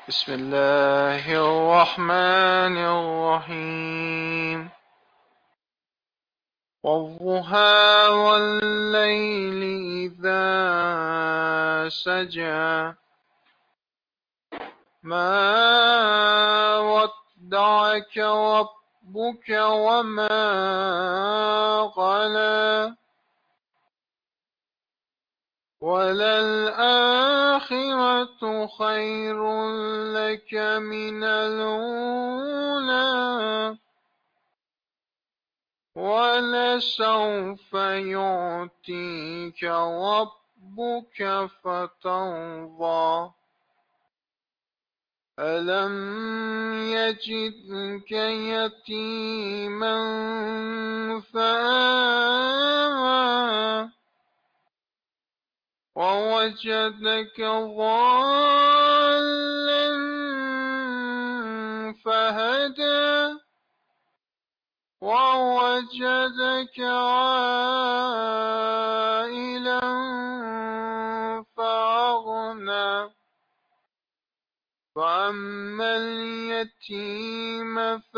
بسم الله الرحمن الرحيم والضحى والليل إذا سجى ما ودعك ربك وما قلى وللآخرة خير لك من الأولى ولسوف يعطيك ربك فترضى ألم يجدك يتيما فآوى ووجدك ضالا فهدى ووجدك عائلا فأغنى فأما اليتيم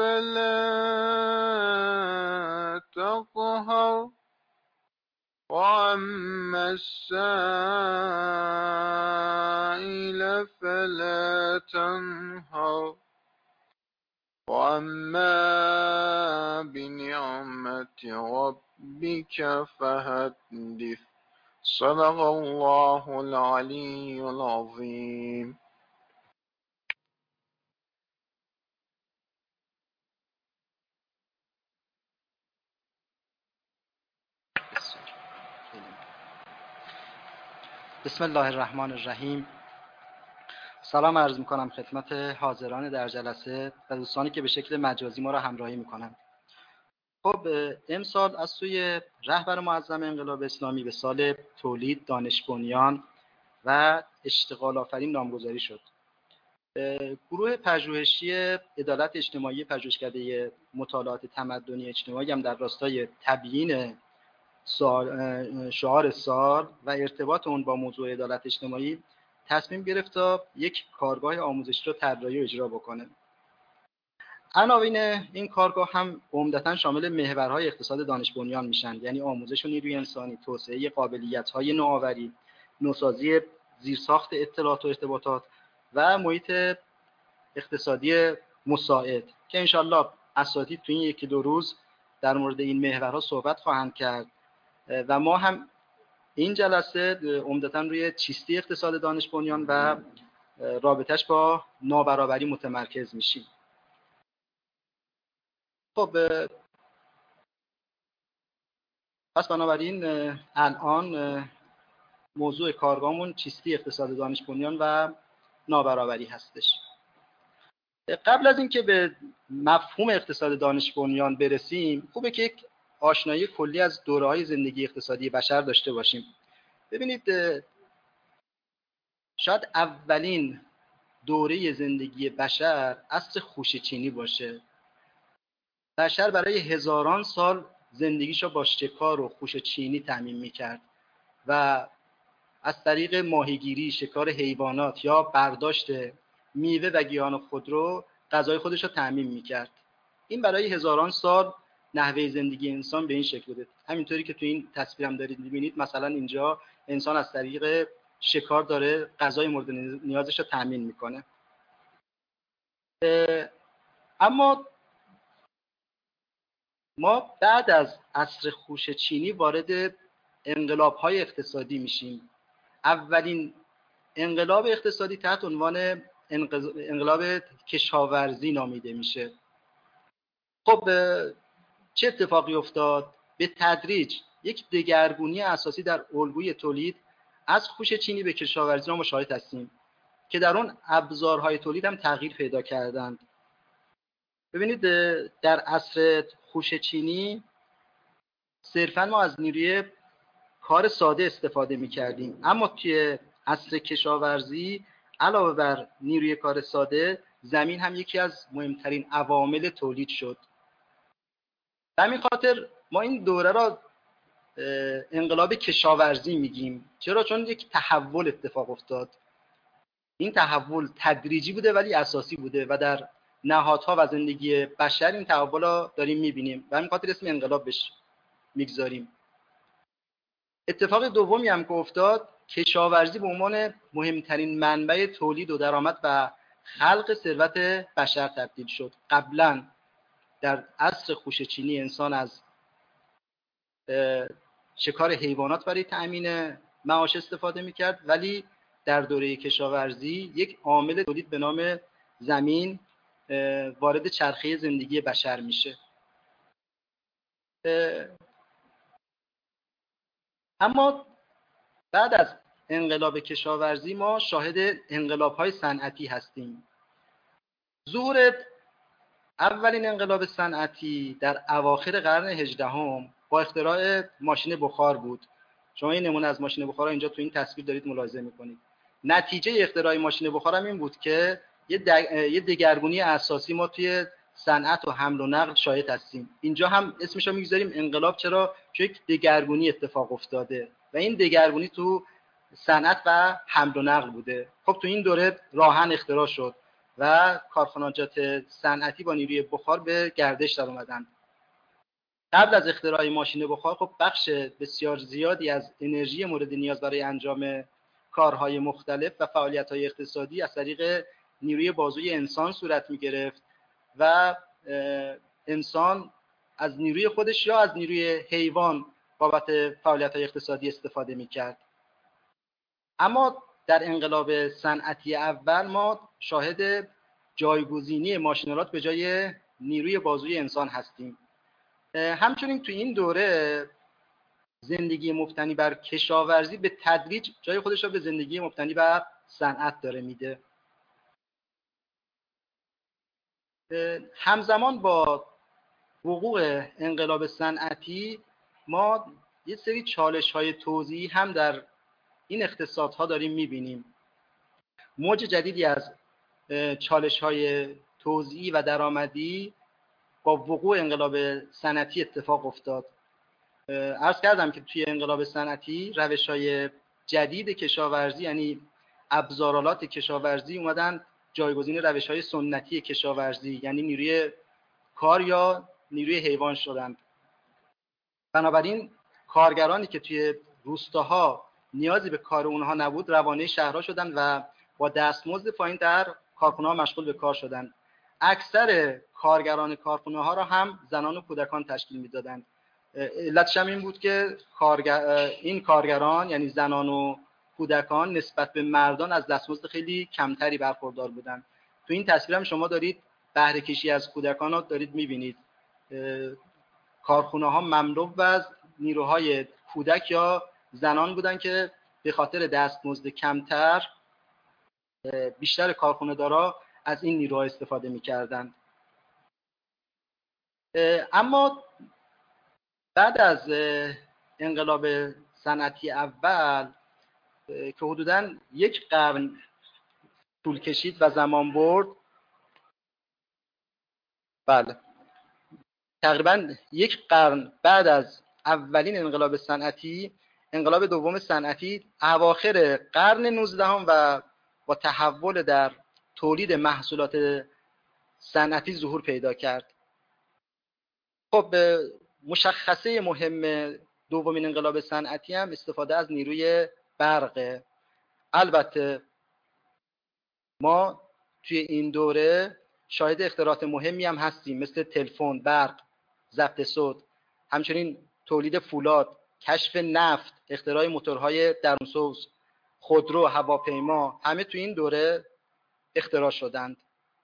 فلا تقهر وأما السائل فلا تنهر وأما بنعمة ربك فحدث صدق الله العلي العظيم. بسم الله الرحمن الرحیم. سلام عرض میکنم خدمت حاضران در جلسه و دوستانی که به شکل مجازی ما را همراهی میکنند. خب امسال از سوی رهبر معظم انقلاب اسلامی به سال تولید دانش بنیان و اشتغال آفرین نامگذاری شد. گروه پژوهشی عدالت اجتماعی پژوهشکده مطالعات تمدنی اجتماعی هم در راستای تبیین شعار سال و ارتباط اون با موضوع عدالت اجتماعی تصمیم گرفت تا یک کارگاه آموزشی رو طراحی و اجرا بکنه. عناوین این کارگاه هم عمدتاً شامل محورهای اقتصاد دانش بنیان میشن، یعنی آموزش و نیروی انسانی، توسعه قابلیت‌های نوآوری، نوسازی زیرساخت اطلاعات و ارتباطات و محیط اقتصادی مساعد که انشالله اساتید تو این یکی دو روز در مورد این محورها صحبت خواهند کرد و ما هم این جلسه عمدتاً روی چیستی اقتصاد دانش بنیان و رابطش با نابرابری متمرکز میشیم. خب پس بنابراین الان موضوع کارگاهمون چیستی اقتصاد دانش بنیان و نابرابری هستش. قبل از اینکه به مفهوم اقتصاد دانش بنیان برسیم، خوبه که یک آشنایی کلی از دوره‌های زندگی اقتصادی بشر داشته باشیم. ببینید شاید اولین دوره زندگی بشر عصر خوشه‌چینی باشه. بشر برای هزاران سال زندگیشو با شکار و خوشه‌چینی تأمین می‌کرد و از طریق ماهیگیری، شکار حیوانات یا برداشت میوه و گیاهان خودرو غذای خودش رو تأمین می‌کرد. این برای هزاران سال نحوه زندگی انسان به این شکل بوده. همینطوری که تو این تصویرم دارید می‌بینید، مثلا اینجا انسان از طریق شکار داره غذای مورد نیازش رو تأمین می‌کنه. اما ما بعد از عصر خوشه‌چینی وارد انقلاب‌های اقتصادی میشیم. اولین انقلاب اقتصادی تحت عنوان انقلاب کشاورزی نامیده میشه. خب چه اتفاقی افتاد؟ به تدریج یک دگرگونی اساسی در الگوی تولید از خوشه‌چینی به کشاورزی را مشاهده هستیم که در اون ابزارهای تولید هم تغییر پیدا کردند. ببینید در عصر خوشه‌چینی صرفاً ما از نیروی کار ساده استفاده می‌کردیم، اما توی عصر کشاورزی علاوه بر نیروی کار ساده، زمین هم یکی از مهمترین عوامل تولید شد. به همین خاطر ما این دوره را انقلاب کشاورزی میگیم. چرا؟ چون یک تحول اتفاق افتاد. این تحول تدریجی بوده ولی اساسی بوده و در نهادها و زندگی بشر این تحول رو داریم میبینیم و همین خاطر اسم انقلاب بهش میگذاریم. اتفاق دومی هم که افتاد، کشاورزی به عنوان مهمترین منبع تولید و درآمد و خلق ثروت بشر تبدیل شد. قبلا در عصر خوشه‌چینی انسان از شکار حیوانات برای تأمین معاش استفاده میکرد، ولی در دوره کشاورزی یک عامل تولید به نام زمین وارد چرخه زندگی بشر میشه. اما بعد از انقلاب کشاورزی ما شاهد انقلاب‌های صنعتی هستیم. ظهور اولین انقلاب صنعتی در اواخر قرن 18 با اختراع ماشین بخار بود. شما این نمونه از ماشین بخار اینجا تو این تصویر دارید ملاحظه می‌کنید. نتیجه اختراع ماشین بخار هم این بود که یه دگرگونی اساسی ما توی صنعت و حمل و نقل شاهد هستیم. اینجا هم اسمش رو می‌گذاریم انقلاب. چرا؟ چون یک دگرگونی اتفاق افتاده و این دگرگونی تو صنعت و حمل و نقل بوده. خب تو این دوره راهن اختراع شد و کارخانجات صنعتی با نیروی بخار به گردش در اومدن. قبل از اختراع ماشین بخار خب بخش بسیار زیادی از انرژی مورد نیاز برای انجام کارهای مختلف و فعالیت‌های اقتصادی از طریق نیروی بازوی انسان صورت می‌گرفت و انسان از نیروی خودش یا از نیروی حیوان بابت فعالیت‌های اقتصادی استفاده می‌کرد. اما در انقلاب صنعتی اول ما شاهد جایگزینی ماشین‌آلات به جای نیروی بازوی انسان هستیم. همچنین تو این دوره زندگی مبتنی بر کشاورزی به تدریج جای خودش را به زندگی مبتنی بر صنعت داره میده. همزمان با وقوع انقلاب صنعتی ما یه سری چالش‌های توزیعی هم در این اقتصادها داریم میبینیم. موج جدیدی از چالش‌های توزیعی و درآمدی با وقوع انقلاب صنعتی اتفاق افتاد. عرض کردم که توی انقلاب صنعتی روش‌های جدید کشاورزی یعنی ابزارالات کشاورزی اومدن جایگزین روش‌های سنتی کشاورزی یعنی نیروی کار یا نیروی حیوان شدند. بنابراین کارگرانی که توی روستاها نیازی به کار اونها نبود روانه شهرها شدند و با دستمزد پایین در کارخانه‌ها مشغول به کار شدند. اکثر کارگران کارخانه‌ها را هم زنان و کودکان تشکیل می‌دادند. علتش هم این بود که این کارگران یعنی زنان و کودکان نسبت به مردان از دستمزد خیلی کمتری برخوردار بودند. تو این تصویر هم شما دارید بهره کشی از کودکان رو دارید می‌بینید. کارخانه‌ها مملو از نیروهای کودک یا زنان بودند که به خاطر دستمزد کمتر بیشتر کارخانه‌دارا از این نیروها استفاده می‌کردند. اما بعد از انقلاب صنعتی اول که حدوداً یک قرن طول کشید و زمان برد، بله تقریباً یک قرن بعد از اولین انقلاب صنعتی، انقلاب دوم صنعتی اواخر قرن 19 و با تحول در تولید محصولات صنعتی ظهور پیدا کرد. خب مشخصه مهم دومین انقلاب صنعتی هم استفاده از نیروی برقه. البته ما توی این دوره شاهد اختراعات مهمی هم هستیم مثل تلفن، برق، ضبط صوت، همچنین تولید فولاد، کشف نفت، اختراع موتورهای درونسوز، خودرو، هواپیما، همه توی این دوره اختراع شدند.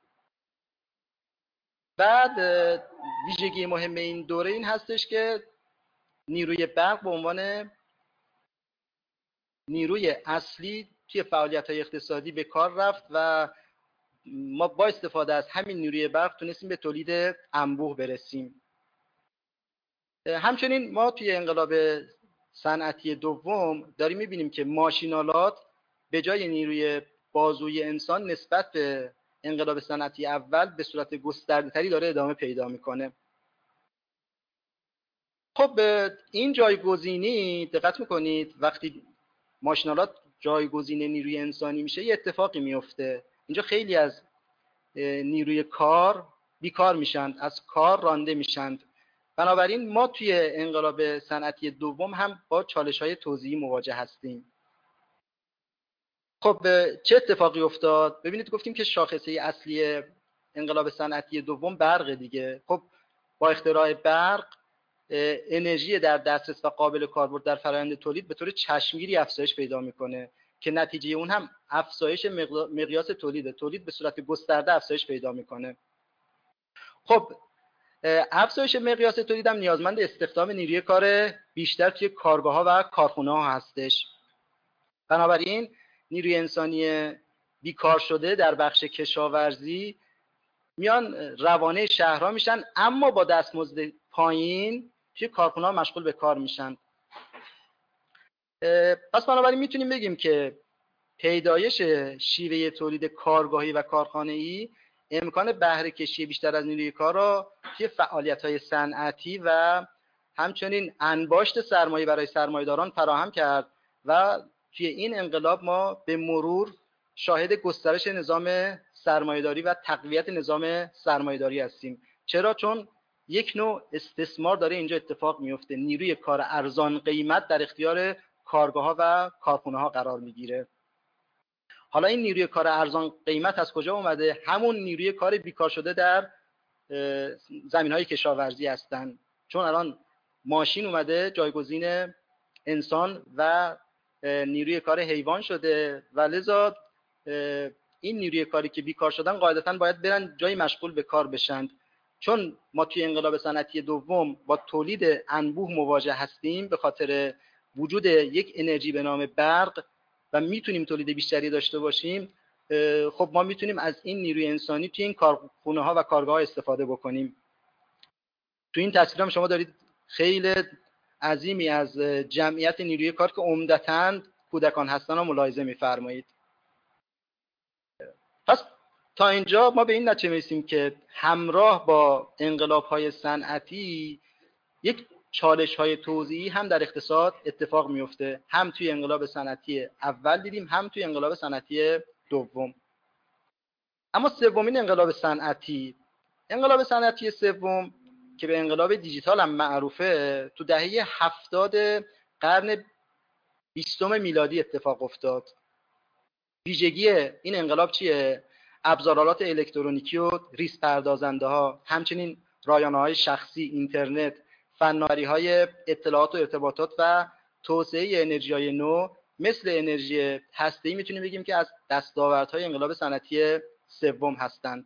بعد ویژگی مهم این دوره این هستش که نیروی برق به عنوان نیروی اصلی توی فعالیت‌های اقتصادی به کار رفت و ما با استفاده از همین نیروی برق تونستیم به تولید انبوه برسیم. همچنین ما توی انقلاب صنعتی دوم داریم می‌بینیم که ماشین‌آلات به جای نیروی بازوی انسان نسبت به انقلاب صنعتی اول به صورت گسترده‌تری داره ادامه پیدا می‌کنه. خب این جایگزینی دقت می‌کنید وقتی ماشین‌آلات جایگزین نیروی انسانی میشه یه اتفاقی میفته. اینجا خیلی از نیروی کار بیکار میشن، از کار رانده میشن. بنابراین ما توی انقلاب صنعتی دوم هم با چالش‌های توزیعی مواجه هستیم. خب چه اتفاقی افتاد؟ ببینید گفتیم که شاخصه اصلی انقلاب صنعتی دوم برق دیگه. خب با اختراع برق انرژی در دسترس و قابل کاربرد در فرآیند تولید به طور چشمگیری افزایش پیدا میکنه که نتیجه اون هم افزایش مقیاس تولید به صورت گسترده افزایش پیدا میکنه. خب افزایش مقیاس تولید هم نیازمند استخدام نیروی کار بیشتر توی کارگاه‌ها و کارخونه‌ها هستش. بنابراین نیروی انسانی بیکار شده در بخش کشاورزی میان روانه شهرها میشن، اما با دستمزد پایین توی کارخونه‌ها مشغول به کار میشن. پس بنابراین میتونیم بگیم که پیدایش شیوه تولید کارگاهی و کارخانه‌ای امکان بهره کشی بیشتر از نیروی کار را توی فعالیت‌های صنعتی و همچنین انباشت سرمایه برای سرمایه‌داران فراهم کرد و توی این انقلاب ما به مرور شاهد گسترش نظام سرمایه‌داری و تقویت نظام سرمایه‌داری هستیم. چرا؟ چون یک نوع استثمار داره اینجا اتفاق میفته. نیروی کار ارزان قیمت در اختیار کارگاه‌ها و کارخانه‌ها قرار میگیره. حالا این نیروی کار ارزان قیمت از کجا اومده؟ همون نیروی کار بیکار شده در زمین‌های کشاورزی هستن، چون الان ماشین اومده جایگزین انسان و نیروی کار حیوان شده و لذا این نیروی کاری که بیکار شدن قاعدتاً باید برن جای مشغول به کار بشن. چون ما توی انقلاب صنعتی دوم با تولید انبوه مواجه هستیم به خاطر وجود یک انرژی به نام برق و میتونیم تولید بیشتری داشته باشیم، خب ما میتونیم از این نیروی انسانی توی این کارخونه ها و کارگاه ها استفاده بکنیم. توی این تصویر هم شما دارید خیلی عظیمی از جمعیت نیروی کار که عمدتاً کودکان هستن رو ملاحظه میفرمایید. پس تا اینجا ما به این نتیجه میرسیم که همراه با انقلاب های صنعتی یک چالش های توزیعی هم در اقتصاد اتفاق میفته. هم توی انقلاب صنعتی اول دیدیم، هم توی انقلاب صنعتی دوم. اما سومین انقلاب صنعتی سوم که به انقلاب دیجیتال هم معروفه، تو دهه 70 قرن 20 میلادی اتفاق افتاد. ویژگی این انقلاب چیه؟ ابزارالات الکترونیکی و ریز پردازنده ها، همچنین رایانه های شخصی، اینترنت، فناوری های اطلاعات و ارتباطات و توسعه انرژی های نو مثل انرژی هسته‌ای میتونیم بگیم که از دستاوردهای انقلاب صنعتی سوم هستند.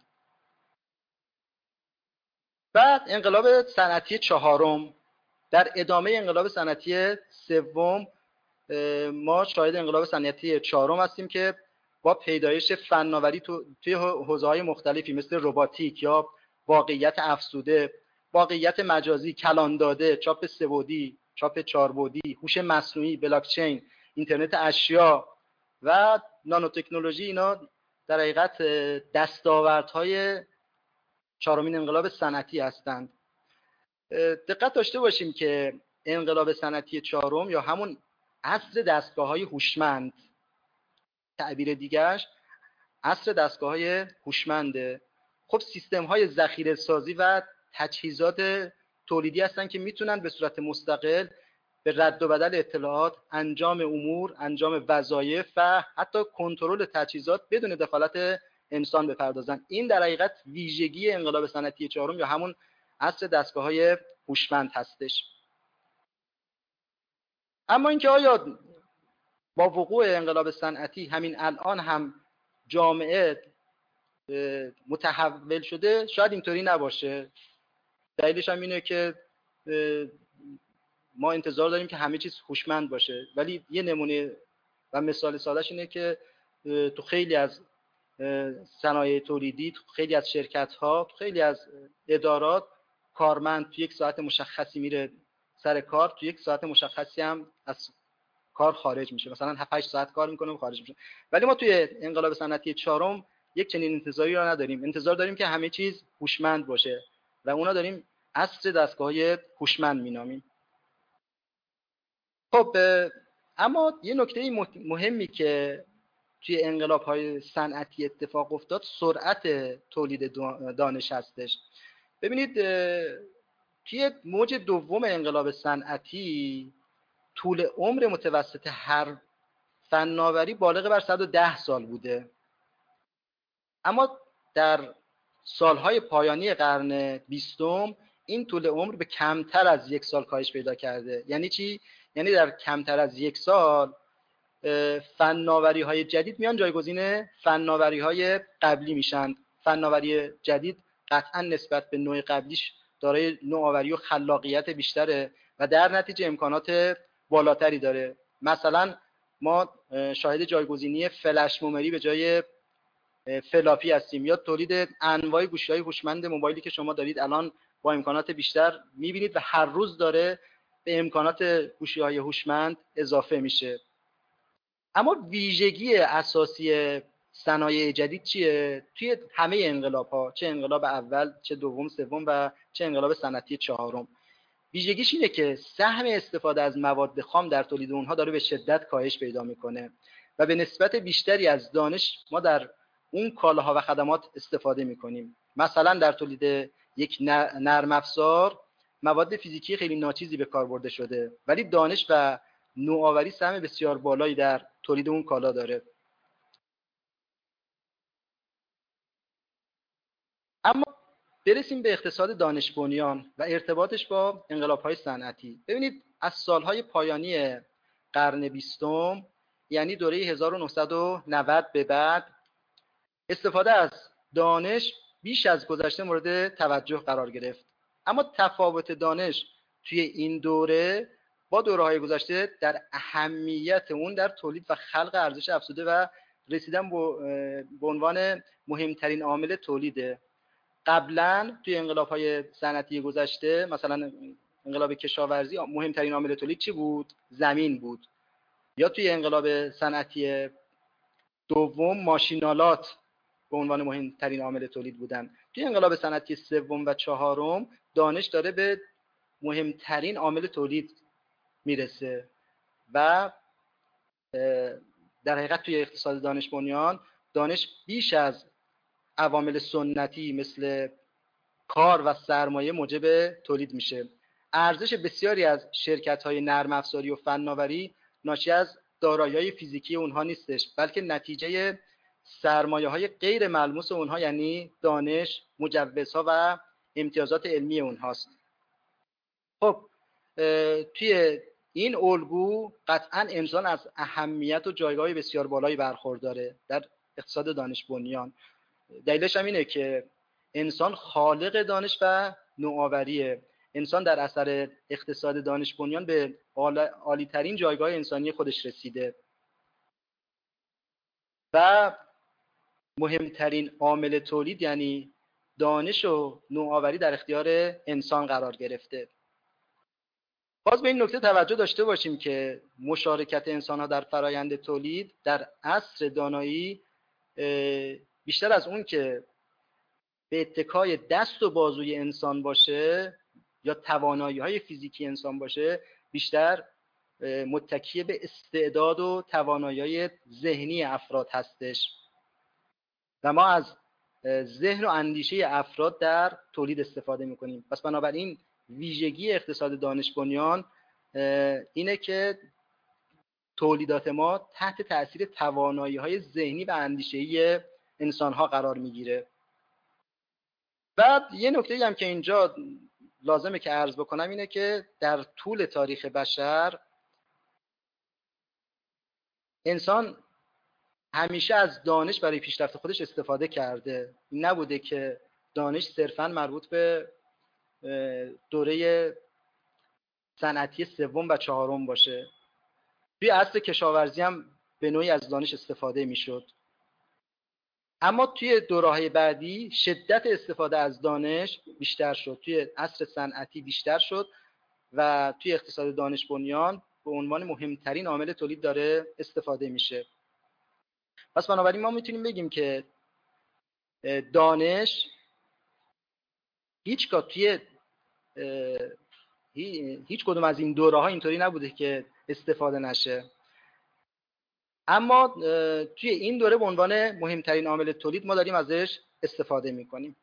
بعد انقلاب صنعتی چهارم، در ادامه انقلاب صنعتی سوم ما شاهد انقلاب صنعتی چهارم هستیم که با پیدایش فناوری توی حوزه‌های مختلفی مثل رباتیک یا واقعیت افزوده، واقعیت مجازی، کلان داده، چاپ سه‌بعدی، چاپ چهاربعدی، هوش مصنوعی، بلاکچین، اینترنت اشیا و نانوتکنولوژی، اینا در حقیقت دستاوردهای چهارمین انقلاب صنعتی هستند. دقت داشته باشیم که انقلاب صنعتی چهارم یا همون عصر دستگاه‌های هوشمند، تعبیر دیگرش عصر دستگاه‌های هوشمنده. خب سیستم‌های ذخیره‌سازی و تجهیزات تولیدی هستن که میتونن به صورت مستقل به رد و بدل اطلاعات، انجام امور، انجام وظایف و حتی کنترل تجهیزات بدون دخالت انسان بپردازن. این در حقیقت ویژگی انقلاب صنعتی چهارم یا همون عصر دستگاه‌های هوشمند هستش. اما اینکه آیا با وقوع انقلاب صنعتی همین الان هم جامعه متحول شده؟ شاید اینطوری نباشه. دلیلش هم اینه که ما انتظار داریم که همه چیز هوشمند باشه، ولی یه نمونه و مثال سادهش اینه که تو خیلی از صنایع تولیدی، تو خیلی از شرکت‌ها، تو خیلی از ادارات کارمند تو یک ساعت مشخصی میره سر کار، تو یک ساعت مشخصی هم از کار خارج میشه، مثلا 7-8 ساعت کار میکنه و خارج میشه. ولی ما توی انقلاب صنعتی چهارم یک چنین انتظاری رو نداریم. انتظار داریم که همه چیز هوشمند باشه و اونا داریم عصر دستگاه‌های هوشمند مینامیم. خب اما یه نکته مهمی که توی انقلاب‌های صنعتی اتفاق افتاد سرعت تولید دانش هستش. ببینید توی موج دوم انقلاب صنعتی طول عمر متوسط هر فناوری بالغ بر 110 سال بوده، اما در سالهای پایانی قرن 20 این طول عمر به کمتر از 1 سال کاهش پیدا کرده. یعنی چی؟ یعنی در کمتر از 1 سال فناوری های جدید میان جایگزین فناوری های قبلی میشن. فناوری جدید قطعا نسبت به نوع قبلیش دارای نوآوری و خلاقیت بیشتره و در نتیجه امکانات بالاتری داره. مثلا ما شاهد جایگزینی فلش ممری به جای فلاپی هستیم، یا تولید انواع گوشی‌های هوشمند موبایلی که شما دارید الان با امکانات بیشتر می‌بینید و هر روز داره به امکانات گوشی‌های هوشمند اضافه میشه. اما ویژگی اساسی صنایع جدید چیه؟ توی همه انقلاب‌ها، چه انقلاب اول، چه دوم، سوم و چه انقلاب صنعتی چهارم، ویژگیش اینه که سهم استفاده از مواد خام در تولید اونها داره به شدت کاهش پیدا میکنه و به نسبت بیشتری از دانش ما در اون کالاها و خدمات استفاده میکنیم. مثلا در تولید یک نرم افزار مواد فیزیکی خیلی ناچیزی به کار برده شده، ولی دانش و نوآوری سهم بسیار بالایی در تولید اون کالا داره. اما برسیم به اقتصاد دانش بنیان و ارتباطش با انقلاب‌های صنعتی. ببینید از سالهای پایانی قرن 20 یعنی دوره 1990 به بعد استفاده از دانش بیش از گذشته مورد توجه قرار گرفت. اما تفاوت دانش توی این دوره با دوره‌های گذشته در اهمیت اون در تولید و خلق ارزش افزوده و رسیدن به عنوان مهمترین عامل تولیده. قبلا توی انقلاب‌های صنعتی گذشته، مثلا انقلاب کشاورزی، مهمترین عامل تولید چی بود؟ زمین بود. یا توی انقلاب صنعتی دوم ماشینالات به عنوان مهمترین عامل تولید بودن. توی انقلاب صنعتی سوم و چهارم دانش داره به مهمترین عامل تولید میرسه و در حقیقت توی اقتصاد دانش بنیان دانش بیش از عوامل سنتی مثل کار و سرمایه موجب تولید میشه. ارزش بسیاری از شرکت‌های نرم افزاری و فناوری ناشی از دارایی‌های فیزیکی اونها نیستش، بلکه نتیجه سرمایه‌های غیر ملموس اونها، یعنی دانش، مجوزها و امتیازات علمی اونهاست. خب توی این الگو قطعاً انسان از اهمیت و جایگاه بسیار بالایی برخورداره در اقتصاد دانش بنیان. دلیلش هم اینه که انسان خالق دانش و نوآوریه. انسان در اثر اقتصاد دانش بنیان به عالی‌ترین جایگاه انسانی خودش رسیده و مهمترین عامل تولید یعنی دانش و نوآوری در اختیار انسان قرار گرفته. باز به این نکته توجه داشته باشیم که مشارکت انسان‌ها در فرایند تولید در عصر دانایی بیشتر از اون که به اتکای دست و بازوی انسان باشه یا توانایی‌های فیزیکی انسان باشه، بیشتر متکی به استعداد و توانایی‌های ذهنی افراد هستش و ما از ذهن و اندیشه افراد در تولید استفاده می‌کنیم. پس بنابراین ویژگی اقتصاد دانش بنیان اینه که تولیدات ما تحت تأثیر توانایی‌های ذهنی و اندیشه‌ای انسان‌ها قرار می‌گیره. بعد یه نکته‌ای هم که اینجا لازمه که عرض بکنم اینه که در طول تاریخ بشر انسان همیشه از دانش برای پیشرفت خودش استفاده کرده. این نبوده که دانش صرفاً مربوط به دوره صنعتی سوم و چهارم باشه. توی عصر کشاورزی هم به نوعی از دانش استفاده میشد. اما توی دوره‌های بعدی شدت استفاده از دانش بیشتر شد. توی عصر صنعتی بیشتر شد و توی اقتصاد دانش بنیان به عنوان مهمترین عامل تولید داره استفاده میشه. پس بنابراین ما میتونیم بگیم که دانش هیچگاه توی هیچ کدوم از این دوره‌ها اینطوری نبوده که استفاده نشه. اما توی این دوره به عنوان مهمترین عامل تولید ما داریم ازش استفاده میکنیم.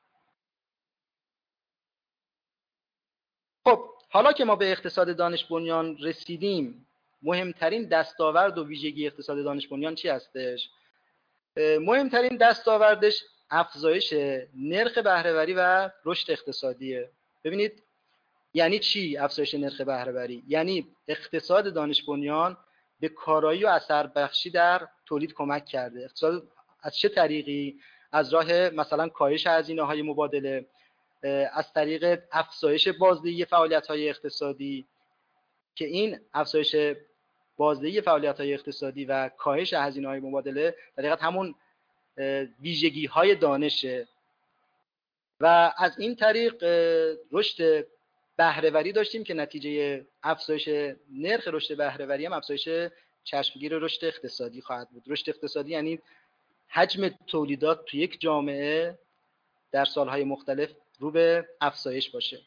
خب حالا که ما به اقتصاد دانش بنیان رسیدیم، مهمترین دستاورد و ویژگی اقتصاد دانش بنیان چی هستش؟ مهمترین دستاوردش افزایش نرخ بهره‌وری و رشد اقتصادیه. ببینید یعنی چی افزایش نرخ بهره‌وری؟ یعنی اقتصاد دانش بنیان به کارایی و اثر بخشی در تولید کمک کرده. اقتصاد از چه طریقی؟ از راه مثلا کاهش هزینه‌های مبادله، از طریق افزایش بازدهی فعالیت‌های اقتصادی که این افزایش بازدهی فعالیت‌های اقتصادی و کاهش هزینه‌های مبادله در حقیقت همون ویژگی‌های دانشه و از این طریق رشد بهره‌وری داشتیم که نتیجه افزایش نرخ رشد بهره‌وری هم افزایش چشمگیر رشد اقتصادی خواهد بود. رشد اقتصادی یعنی حجم تولیدات تو یک جامعه در سالهای مختلف رو به افزایش باشه.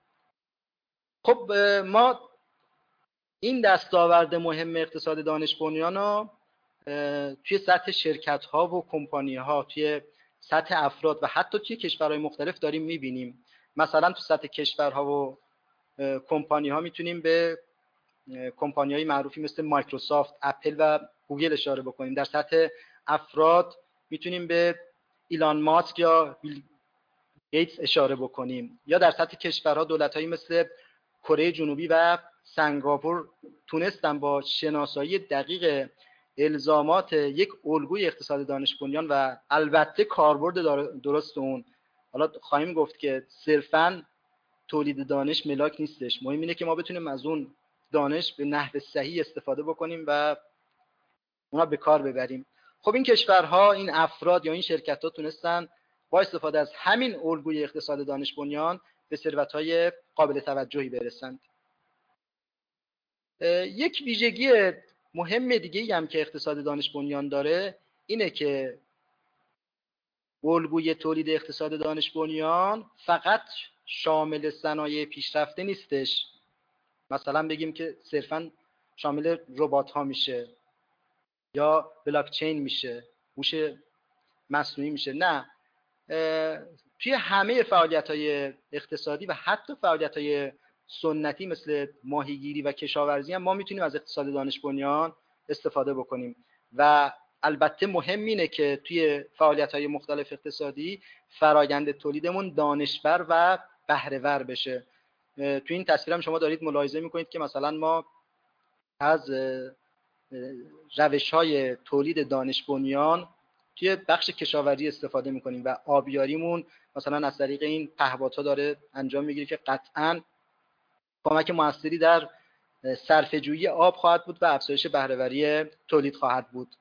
خب ما این دستاورد مهم اقتصاد دانش بنیان رو توی سطح شرکت‌ها و کمپانی‌ها، توی سطح افراد و حتی توی کشورهای مختلف داریم می‌بینیم. مثلا تو سطح کشورها و کمپانی‌ها میتونیم به کمپانی‌های معروفی مثل مایکروسافت، اپل و گوگل اشاره بکنیم. در سطح افراد میتونیم به ایلان ماسک یا بیل گیتس اشاره بکنیم، یا در سطح کشورها دولت‌هایی مثل کره جنوبی و سنگاپور تونستن با شناسایی دقیق الزامات یک الگوی اقتصاد دانش بنیان و البته کاربرد درست اون، حالا خواهیم گفت که صرفاً تولید دانش ملاک نیستش، مهم اینه که ما بتونیم از اون دانش به نحو صحیح استفاده بکنیم و اونا به کار ببریم. خب این کشورها، این افراد یا این شرکت‌ها تونستن با استفاده از همین الگوی اقتصاد دانش بنیان به ثروت‌های قابل توجهی برسند. یک ویژگی مهم دیگه‌ای هم که اقتصاد دانش بنیان داره اینه که الگوی تولید اقتصاد دانش بنیان فقط شامل صنایع پیشرفته نیستش. مثلا بگیم که صرفاً شامل ربات‌ها میشه یا بلاک چین میشه، هوش مصنوعی میشه. نه، توی همه فعالیت‌های اقتصادی و حتی فعالیت‌های سنتی مثل ماهیگیری و کشاورزی هم ما میتونیم از اقتصاد دانش بنیان استفاده بکنیم و البته مهم اینه که توی فعالیت‌های مختلف اقتصادی فرآیند تولیدمون دانشبر و بهره‌ور بشه. توی این تصویر هم شما دارید ملاحظه میکنید که مثلا ما از روش‌های تولید دانش بنیان توی بخش کشاورزی استفاده میکنیم و آبیاریمون مثلا از طریق این پهپادها داره انجام میگیره که قطعاً کمک موثری در صرفه‌جویی آب خواهد بود و افزایش بهره‌وری تولید خواهد بود.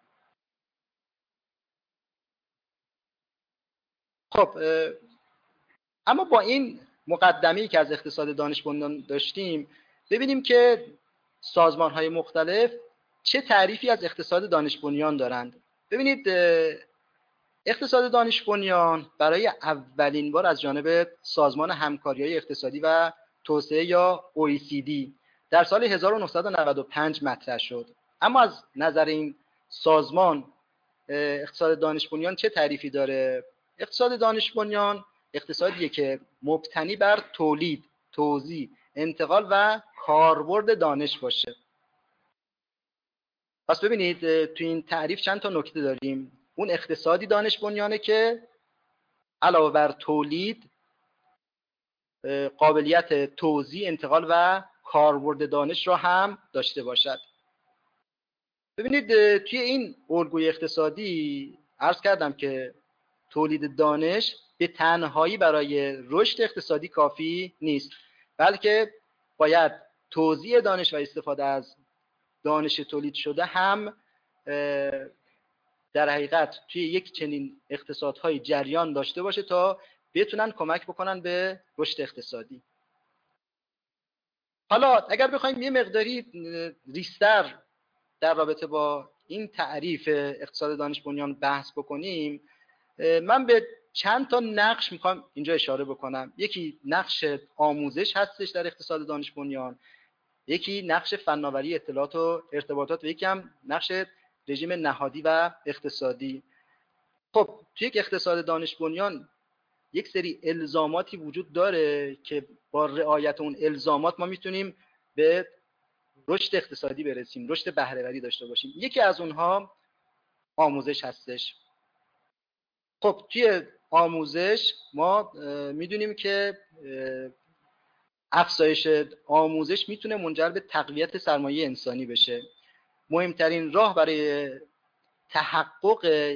خب اما با این مقدمه‌ای که از اقتصاد دانش بنیان داشتیم، ببینیم که سازمان‌های مختلف چه تعریفی از اقتصاد دانش بنیان دارند. ببینید اقتصاد دانش بنیان برای اولین بار از جانب سازمان همکاری‌های اقتصادی و توسعه یا OECD در سال 1995 مطرح شد. اما از نظر این سازمان اقتصاد دانش بنیان چه تعریفی داره؟ اقتصاد دانش بنیان اقتصادیه که مبتنی بر تولید، توزیع، انتقال و کاربرد دانش باشه. پس ببینید تو این تعریف چند تا نکته داریم. اون اقتصادی دانش بنیانه که علاوه بر تولید قابلیت توزیع، انتقال و کاربرد دانش را هم داشته باشد. ببینید توی این الگوی اقتصادی عرض کردم که تولید دانش به تنهایی برای رشد اقتصادی کافی نیست، بلکه باید توزیع دانش و استفاده از دانش تولید شده هم در حقیقت توی یک چنین اقتصادهای جریان داشته باشه تا بتونن کمک بکنن به رشد اقتصادی. حالا اگر بخوایم یه مقداری ریستر در رابطه با این تعریف اقتصاد دانش بنیان بحث بکنیم، من به چند تا نقش میخوام اینجا اشاره بکنم. یکی نقش آموزش هستش در اقتصاد دانش بنیان، یکی نقش فناوری اطلاعات و ارتباطات و یکی هم نقش رژیم نهادی و اقتصادی. خب توی یک اقتصاد دانش بنیان یک سری الزاماتی وجود داره که با رعایت اون الزامات ما میتونیم به رشد اقتصادی برسیم، رشد بهره‌وری داشته باشیم. یکی از اونها آموزش هستش. خب توی آموزش ما میدونیم که افزایش آموزش میتونه منجر به تقویت سرمایه انسانی بشه. مهمترین راه برای تحقق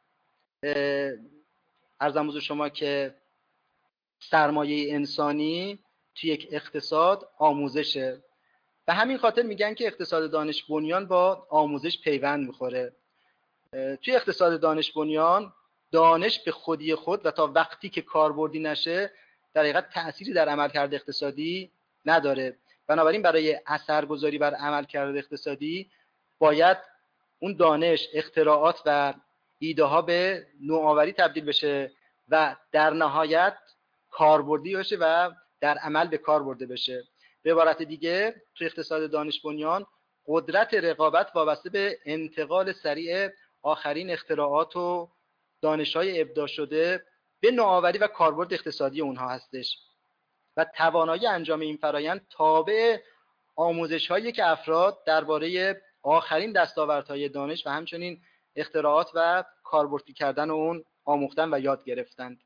عرضم حضور شما که سرمایه انسانی توی یک اقتصاد آموزشه. به همین خاطر میگن که اقتصاد دانش بنیان با آموزش پیوند میخوره. توی اقتصاد دانش بنیان دانش به خودی خود و تا وقتی که کاربردی نشه در حقیقت تأثیری در عملکرد اقتصادی نداره. بنابراین برای اثرگذاری بر عملکرد اقتصادی باید اون دانش، اختراعات و ایده ها به نوآوری تبدیل بشه و در نهایت کاربردی باشه و در عمل به کار برده بشه. به عبارت دیگه توی اقتصاد دانش بنیان قدرت رقابت وابسته به انتقال سریع آخرین اختراعات و دانش‌های ابداع شده به نوآوری و کاربرد اقتصادی اونها هستش و توانایی انجام این فرایند تابع آموزش‌هایی که افراد درباره آخرین دستاوردهای دانش و همچنین اختراعات و کاربردی کردن اون آموختن و یاد گرفتند.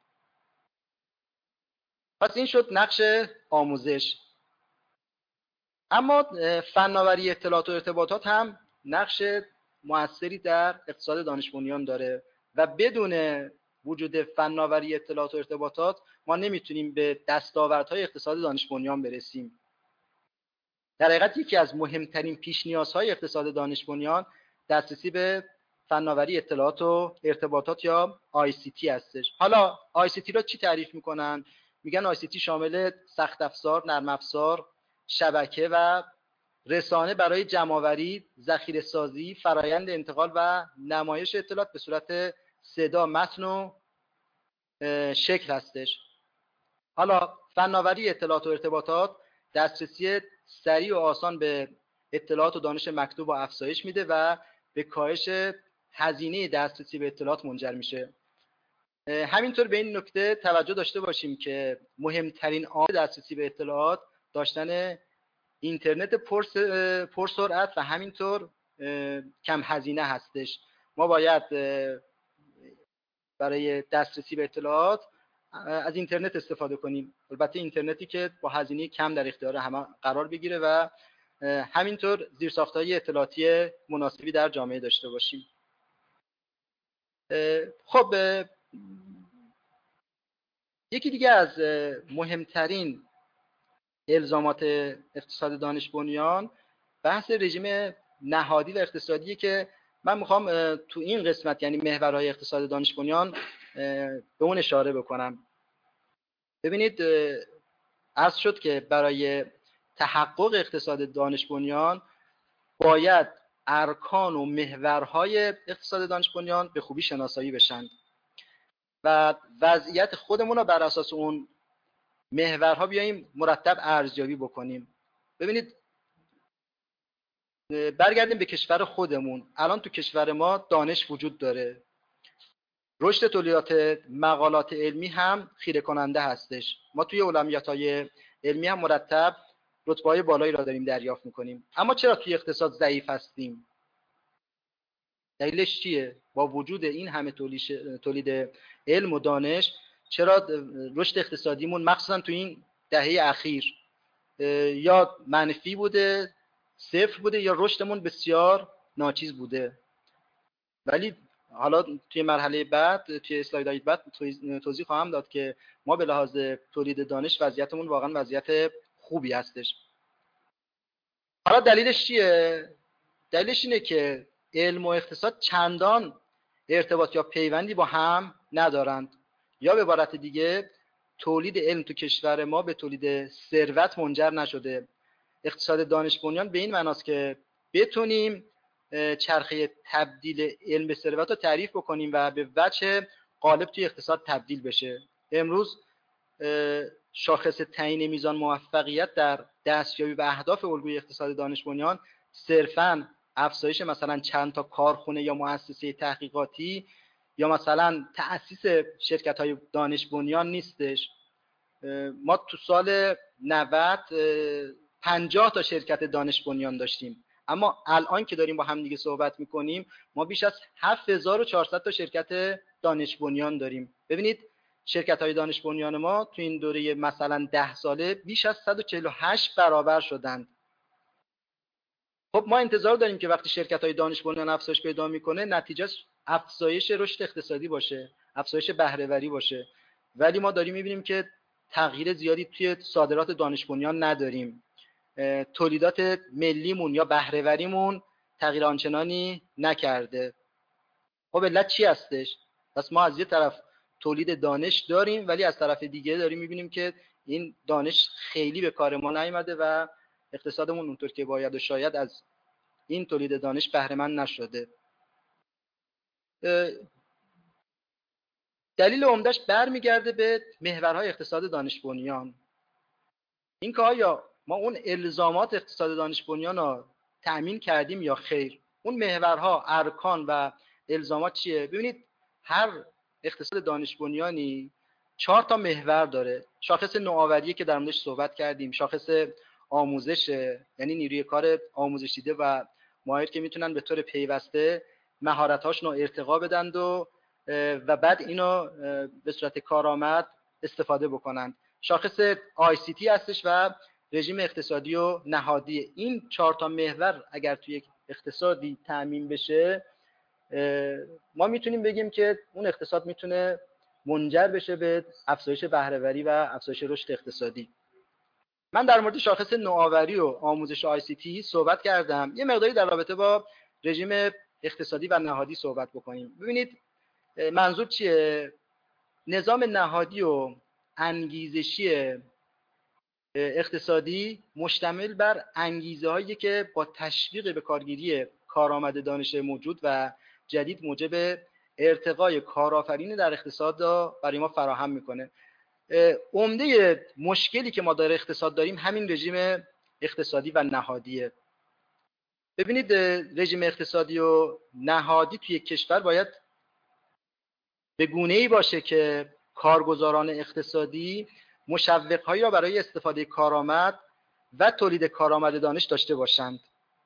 پس این شد نقش آموزش. اما فناوری اطلاعات و ارتباطات هم نقش موثری در اقتصاد دانش بنیان داره و بدون وجود فناوری اطلاعات و ارتباطات ما نمیتونیم به دستاوردهای اقتصاد دانش بنیان برسیم. در حقیقت یکی از مهمترین پیش نیازهای اقتصاد دانش بنیان دسترسی به فناوری اطلاعات و ارتباطات یا ICT هستش. حالا ICT را چی تعریف میکنن؟ میگن ICT شامل سخت افزار، نرم افزار، شبکه و رسانه برای جمع‌آوری، ذخیره سازی، فرایند انتقال و نمایش اطلاعات به صورت صدا، متن و شکل هستش. حالا فناوری اطلاعات و ارتباطات دسترسی سریع و آسان به اطلاعات و دانش مکتوب و افزایش میده و به کاهش هزینه دسترسی به اطلاعات منجر میشه. همینطور به این نکته توجه داشته باشیم که مهمترین عامل دسترسی به اطلاعات داشتن اینترنت پرسرعت و همینطور کم هزینه هستش. ما باید برای دسترسی به اطلاعات از اینترنت استفاده کنیم، البته اینترنتی که با هزینه کم در اختیار همه قرار بگیره و همینطور زیرساخت‌های اطلاعاتی مناسبی در جامعه داشته باشیم. خب یکی دیگه از مهمترین الزامات اقتصاد دانش بنیان بحث رژیم نهادی و اقتصادیه که من میخوام تو این قسمت یعنی محورهای اقتصاد دانش بنیان به اون اشاره بکنم. ببینید عرض شد که برای تحقق اقتصاد دانش بنیان باید ارکان و محورهای اقتصاد دانش بنیان به خوبی شناسایی بشن و وضعیت خودمون رو بر اساس اون محورها بیاییم مرتب ارزیابی بکنیم. ببینید برگردیم به کشور خودمون. الان تو کشور ما دانش وجود داره، رشد تولیدات مقالات علمی هم خیره کننده هستش. ما توی اولویت‌های علمی هم مرتب رتبه‌های بالایی را داریم دریافت می‌کنیم. اما چرا توی اقتصاد ضعیف هستیم؟ دلیلش چیه؟ با وجود این همه تولید علم و دانش چرا رشد اقتصادیمون مخصوصا توی این دهه اخیر یا منفی بوده، صفر بوده، یا رشدمون بسیار ناچیز بوده؟ ولی حالا توی مرحله بعد، توی اسلایدهای بعد توضیح خواهم داد که ما به لحاظ تولید دانش وضعیتمون واقعا وضعیت خوبی هستش. حالا دلیلش چیه؟ دلیلش اینه که علم و اقتصاد چندان ارتباط یا پیوندی با هم ندارند، یا به عبارت دیگه تولید علم تو کشور ما به تولید ثروت منجر نشده. اقتصاد دانش بنیان به این معناست که بتونیم چرخه تبدیل علم به ثروت رو تعریف بکنیم و به وجه غالب توی اقتصاد تبدیل بشه. امروز شاخص تعیین میزان موفقیت در دستیابی به اهداف الگوی اقتصاد دانش بنیان صرفاً افزایش مثلا چند تا کارخونه یا مؤسسه تحقیقاتی یا مثلا تأسیس شرکت‌های دانش بنیان نیستش. ما تو سال 90 50 تا شرکت دانش بنیان داشتیم، اما الان که داریم با هم دیگه صحبت میکنیم ما بیش از 7400 تا شرکت دانش بنیان داریم. ببینید شرکت‌های دانش بنیان ما تو این دوره مثلا 10 ساله بیش از 148 برابر شدند. خب ما انتظار داریم که وقتی شرکت‌های دانش بنیان افزایش پیدا میکنه نتیجهش افزایش رشد اقتصادی باشه، افزایش بهره‌وری باشه، ولی ما داریم می‌بینیم که تغییر زیادی توی صادرات دانش بنیان نداریم. تولیدات ملیمون یا بهره‌وریمون تغییر آنچنانی نکرده. خب علت چی هستش؟ پس ما از یه طرف تولید دانش داریم ولی از طرف دیگه داریم می‌بینیم که این دانش خیلی به کار ما نیامده و اقتصادمون اونطور که باید و شاید از این تولید دانش بهره مند نشده. دلیل عمده‌اش برمیگرده به محورهای اقتصاد دانش بنیان. این که آیا ما اون الزامات اقتصاد دانش بنیان رو تأمین کردیم یا خیر؟ اون محورها، ارکان و الزامات چیه؟ ببینید هر اقتصاد دانش بنیانی 4 تا محور داره. شاخص نوآوری که در موردش صحبت کردیم، شاخص آموزش، یعنی نیروی کار آموزش دیده و ماهر که میتونن به طور پیوسته مهارت‌هاشون رو ارتقا بدن و بعد اینو به صورت کارآمد استفاده بکنن. شاخص ICT هستش و رژیم اقتصادی و نهادی. این 4 تا محور اگر توی یک اقتصادی تأمین بشه ما میتونیم بگیم که اون اقتصاد میتونه منجر بشه به افزایش بهره‌وری و افزایش رشد اقتصادی. من در مورد شاخص نوآوری و آموزش ICT صحبت کردم. یه مقداری در رابطه با رژیم اقتصادی و نهادی صحبت بکنیم. ببینید منظور چیه؟ نظام نهادی و انگیزشی اقتصادی مشتمل بر انگیزه‌هایی که با تشویق به کارگیری کارآمد دانش موجود و جدید موجب ارتقای کارآفرینی در اقتصاد را برای ما فراهم میکنه. عمده مشکلی که ما در اقتصاد داریم همین رژیم اقتصادی و نهادیه. ببینید رژیم اقتصادی و نهادی توی یک کشور باید به گونه‌ای باشه که کارگزاران اقتصادی مشوق‌هایی را برای استفاده کارآمد و تولید کارآمد دانش داشته باشند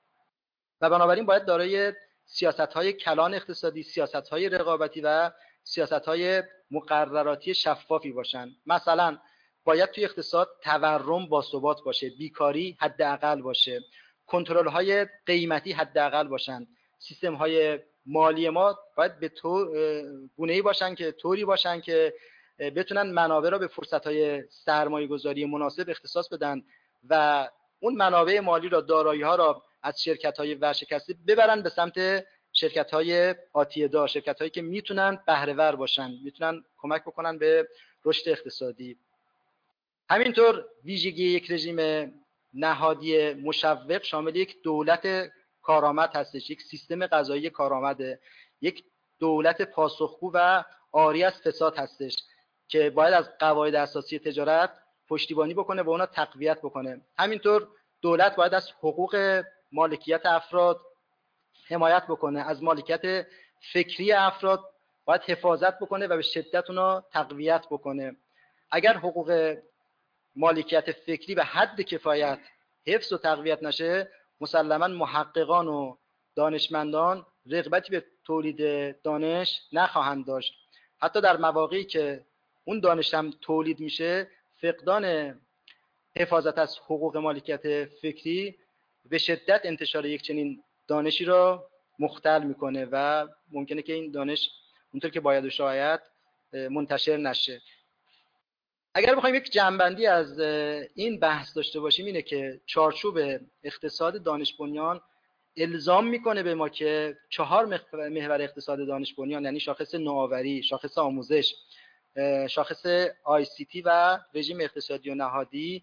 و بنابراین باید دارای سیاست‌های کلان اقتصادی، سیاست‌های رقابتی و سیاست‌های مقرراتی شفافی باشند. مثلا باید توی اقتصاد تورم باثبات باشه، بیکاری حداقل باشه، کنترل‌های قیمتی حداقل باشند، سیستم‌های مالی ما باید به گونه‌ای باشن که طوری باشن که بتونن منابع را به فرصت‌های سرمایه‌گذاری مناسب اختصاص بدن و اون منابع مالی را، دارایی‌ها را از شرکت‌های ورشکسته ببرن به سمت شرکت‌های آتیه‌دار، شرکت‌هایی که میتونن بهره‌ور باشن، میتونن کمک بکنن به رشد اقتصادی. همینطور ویژگی یک رژیم نهادی مشوق شامل یک دولت کارآمد هستش، یک سیستم قضایی کارآمده، یک دولت پاسخگو و عاری از فساد هستش که باید از قواعد اساسی تجارت پشتیبانی بکنه و اونا تقویت بکنه. همینطور دولت باید از حقوق مالکیت افراد حمایت بکنه، از مالکیت فکری افراد باید حفاظت بکنه و به شدت اونا تقویت بکنه. اگر حقوق مالکیت فکری به حد کفایت حفظ و تقویت نشه، مسلماً محققان و دانشمندان رغبتی به تولید دانش نخواهند داشت. حتی در مواقعی که اون دانش هم تولید میشه، فقدان حفاظت از حقوق مالکیت فکری به شدت انتشار یک چنین دانشی را مختل میکنه و ممکنه که این دانش اونطور که باید و شاید منتشر نشه. اگر بخوایم یک جمع‌بندی از این بحث داشته باشیم اینه که چارچوب اقتصاد دانش بنیان الزام میکنه به ما که 4 محور اقتصاد دانش بنیان، یعنی شاخص نوآوری، شاخص آموزش، شاخص ICT و رژیم اقتصادی و نهادی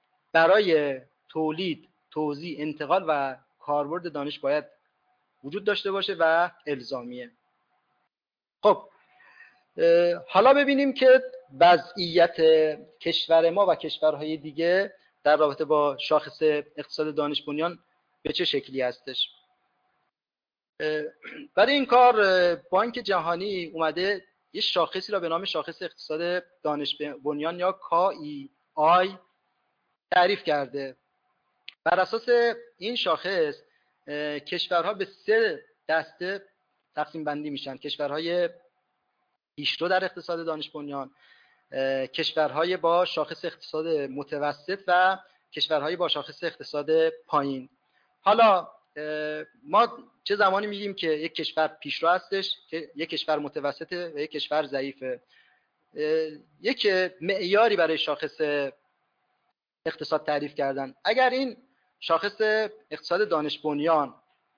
برای تولید، توزیع، انتقال و کاربرد دانش باید وجود داشته باشه و الزامیه. خب حالا ببینیم که وضعیت کشور ما و کشورهای دیگه در رابطه با شاخص اقتصاد دانش بنیان به چه شکلی هستش. برای این کار بانک جهانی اومده یه شاخصی را به نام شاخص اقتصاد دانش بنیان یا KEI تعریف کرده. بر اساس این شاخص کشورها به 3 دسته تقسیم بندی میشن: کشورهای پیشرو در اقتصاد دانش بنیان، کشورهای با شاخص اقتصاد متوسط و کشورهای با شاخص اقتصاد پایین. حالا ما چه زمانی میگیم که یک کشور پیشرو هستش، که یک کشور متوسطه و یک کشور ضعیفه؟ یک معیاری برای شاخص اقتصاد تعریف کردن. اگر این شاخص اقتصاد دانش بنیان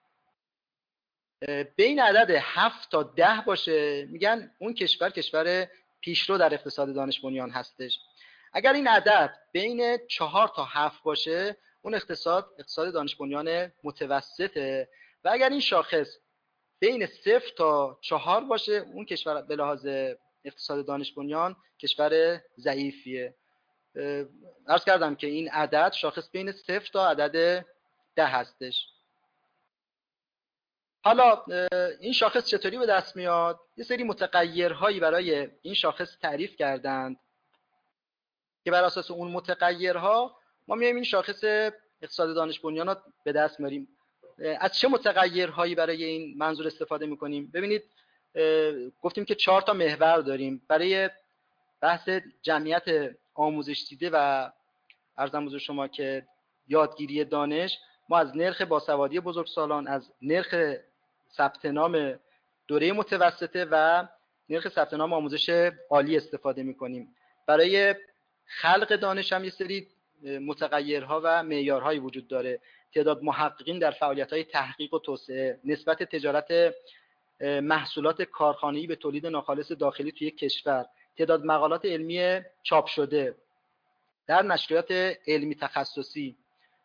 بین عدد 7 تا 10 باشه، میگن اون کشور پیشرو در اقتصاد دانش بنیان هستش. اگر این عدد بین 4 تا 7 باشه، اون اقتصاد دانش بنیان متوسطه. و اگر این شاخص بین 0 تا 4 باشه، اون کشور به لحاظ اقتصاد دانش بنیان کشور ضعیفیه. عرض کردم که این عدد شاخص بین 0 تا عدد 10 هستش. حالا این شاخص چطوری به دست میاد؟ یه سری متغیرهایی برای این شاخص تعریف کردند که بر اساس اون متغیرها ما میایم این شاخص اقتصاد دانش بنیان رو به دست میاریم. از چه متغیرهایی برای این منظور استفاده میکنیم؟ ببینید گفتیم که 4 تا محور داریم برای بحث جمعیت آموزش دیده و عرضم حضور شما که یادگیری دانش. ما از نرخ باسوادی بزرگسالان، از نرخ ثبت نام دوره متوسطه و نرخ ثبت نام آموزش عالی استفاده میکنیم. برای خلق دانش هم یه سری متغیرها و معیارهایی وجود داره: تعداد محققین در فعالیت‌های تحقیق و توسعه، نسبت تجارت محصولات کارخانه‌ای به تولید ناخالص داخلی توی کشور، تعداد مقالات علمی چاپ شده در نشریات علمی تخصصی.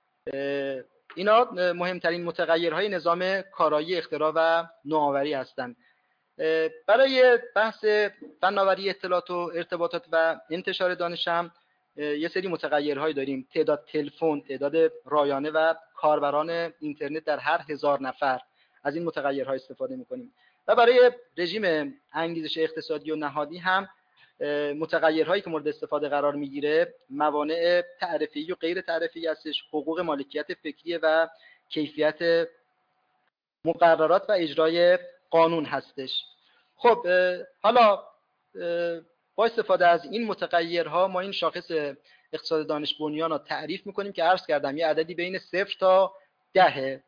اینا مهمترین متغیرهای نظام کارایی، اختراع و نوآوری هستند. برای بحث فناوری اطلاعات و ارتباطات و انتشار دانش هم یه سری متغیرهایی داریم: تعداد تلفن، تعداد رایانه و کاربران اینترنت در هر 1000 نفر. از این متغیرها استفاده می‌کنیم. و برای رژیم انگیزش اقتصادی و نهادی هم متغیرهایی که مورد استفاده قرار میگیره موانع تعرفه‌ای و غیر تعرفه‌ای هستش، حقوق مالکیت فکری و کیفیت مقررات و اجرای قانون هستش. خب حالا با استفاده از این متغیرها ما این شاخص اقتصاد دانش بنیان رو تعریف میکنیم که عرض کردم یه عددی بین 0 تا 10.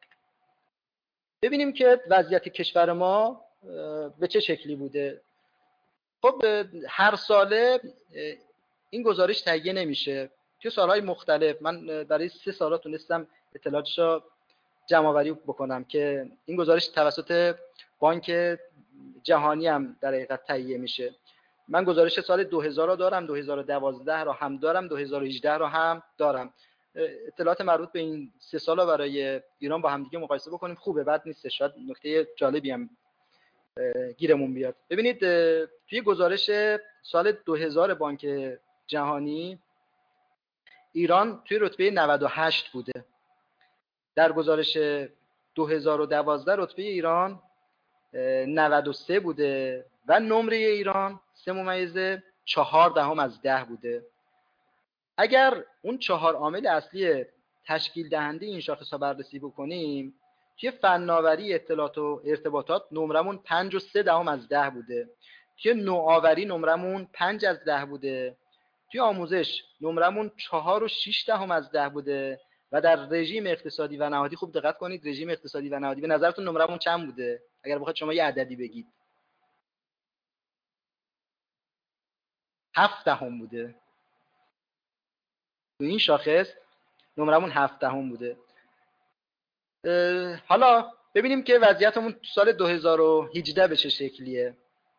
ببینیم که وضعیت کشور ما به چه شکلی بوده. خب هر ساله این گزارش تهیه نمیشه. توی سالهای مختلف من برای 3 سال تونستم اطلاعاتش رو جمع آوری بکنم که این گزارش توسط بانک جهانی هم در حقیقت تهیه میشه. من گزارش سال 2000 رو دارم، 2012 رو هم دارم، 2018 رو هم دارم. اطلاعات مربوط به این 3 سال رو برای ایران با هم دیگه مقایسه بکنیم. خوبه، بد نیست، شاید نکته جالبی هم گیرمون بیاد. ببینید توی گزارش سال 2000 بانک جهانی ایران توی رتبه 98 بوده. در گزارش 2012 رتبه ایران 93 بوده و نمره ایران 3.4 از 10 بوده. اگر اون 4 عامل اصلی تشکیل دهنده این شاخص ها بررسی بکنیم، توی فناوری اطلاعات و ارتباطات نمرمون 5.3 از 10 بوده، توی نوآوری نمرمون 5 از 10 بوده، توی آموزش نمرمون 4.6 از 10 بوده و در رژیم اقتصادی و نهادی، خوب دقت کنید، رژیم اقتصادی و نهادی به نظرتون نمرمون چند بوده؟ اگر بخواید شما یه عددی بگید. 7 بوده. تو این شاخص نمرمون 7 بوده. حالا ببینیم که وضعیتمون تو سال 2018 به چه شکلیه.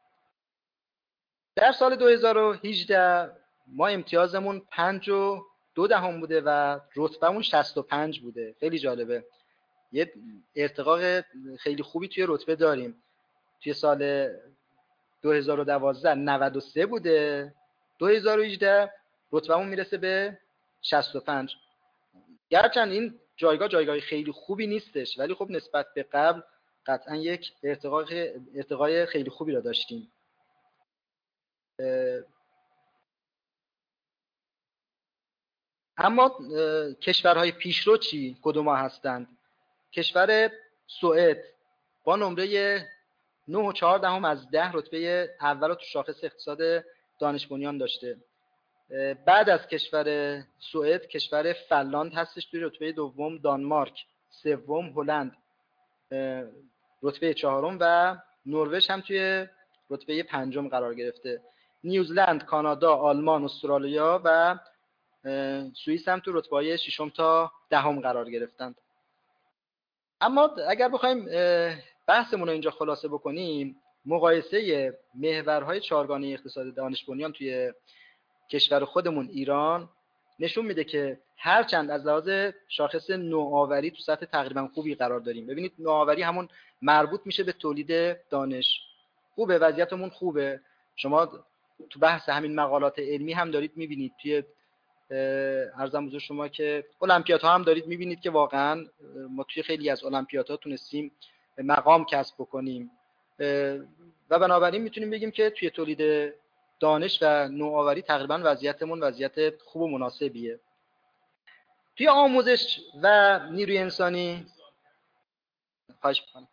در سال 2018 ما امتیازمون 5.2 بوده و رتبهمون 65 بوده. خیلی جالبه، یه ارتقاء خیلی خوبی توی رتبه داریم. توی سال 2012 93 بوده، 2018 رتبهمون میرسه به 65. گرچند این جایگاه خیلی خوبی نیستش، ولی خب نسبت به قبل قطعا یک ارتقای خیلی خوبی را داشتیم. اما کشورهای پیشرو چی؟ کدوم ها هستند؟ کشور سوئد با نمره 9.4 از 10 رتبه اول رو تو شاخص اقتصاد دانش بنیان داشته. بعد از کشور سوئد کشور فنلاند هستش توی رتبه دوم، دانمارک سوم، هلند رتبه چهارم و نروژ هم توی رتبه پنجم قرار گرفته. نیوزلند، کانادا، آلمان، استرالیا و سوئیس هم تو رتبه‌های ششم تا دهم قرار گرفتند. اما اگر بخوایم بحثمون رو اینجا خلاصه بکنیم، مقایسه محورهای چهارگانه اقتصاد دانش بنیان توی کشور خودمون ایران نشون میده که هرچند از لحاظ شاخص نوآوری تو سطح تقریبا خوبی قرار داریم. ببینید نوآوری همون مربوط میشه به تولید دانش. خوبه، وضعیتمون خوبه. شما تو بحث همین مقالات علمی هم دارید میبینید، توی عرضم حضور شما که المپیادها هم دارید میبینید که واقعا ما توی خیلی از المپیادها تونستیم مقام کسب بکنیم و بنابراین میتونیم بگیم که توی تولید دانش و نوآوری تقریبا وضعیتمون وضعیت خوب و مناسبیه. توی آموزش و نیروی انسانی خواهش می‌کنم.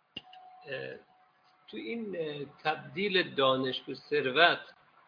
تو این تبدیل دانش به ثروت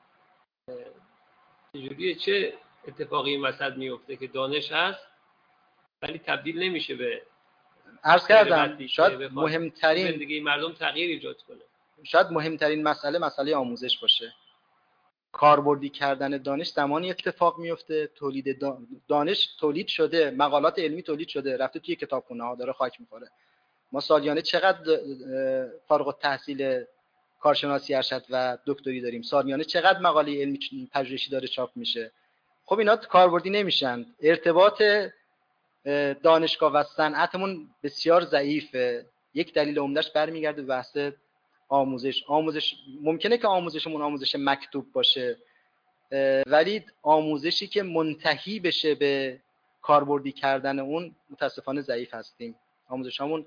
چجوریه؟ چه اتفاقی این وسط میفته که دانش هست ولی تبدیل نمیشه به عرض کردم شاید مهمترین زندگی مردم تغییر ایجاد کنه. شاید مهمترین مسئله آموزش باشه. کاربردی کردن دانش زمانی اتفاق میفته تولید دانش تولید شده، مقالات علمی تولید شده، رفته توی کتابخونه ها داره خاک میخوره. ما سالیانه چقدر فارغ التحصیل کارشناسی ارشد و دکتری داریم، سالیانه چقدر مقاله علمی پژوهشی داره چاپ میشه. خب اینا کاربردی نمیشن. ارتباط دانشگاه و صنعتمون بسیار ضعیفه. یک دلیل عمدهش برمیگرده به بحث آموزش ممکنه که آموزشمون آموزش مکتوب باشه، ولی آموزشی که منتهی بشه به کاربردی کردن اون متاسفانه ضعیف هستیم. آموزشامون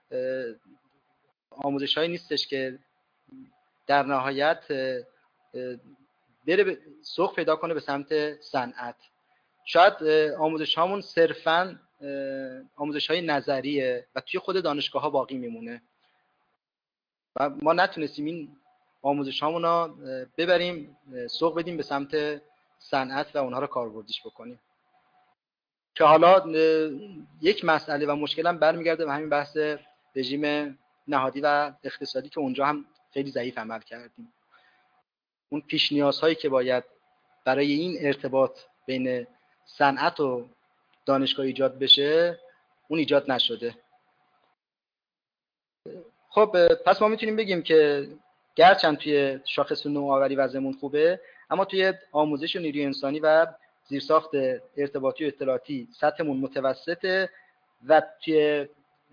آموزشایی نیستش که در نهایت بره سوق پیدا کنه به سمت صنعت. شاید آموزشامون صرفاً آموزش‌های نظریه و توی خود دانشگاه‌ها باقی میمونه و ما نتونستیم این آموزش‌هامون رو ببریم سوق بدیم به سمت صنعت و اونها رو کاربردیش بکنیم. که حالا یک مسئله و مشکل هم برمیگرده به همین بحث رژیم نهادی و اقتصادی که اونجا هم خیلی ضعیف عمل کردیم. اون پیش نیازهایی که باید برای این ارتباط بین صنعت و دانشگاه ایجاد بشه اون ایجاد نشده. خب پس ما میتونیم بگیم که گرچند توی شاخص نوآوری وضعمون خوبه، اما توی آموزش و نیروی انسانی و زیرساخت ارتباطی و اطلاعاتی سطحمون متوسطه و توی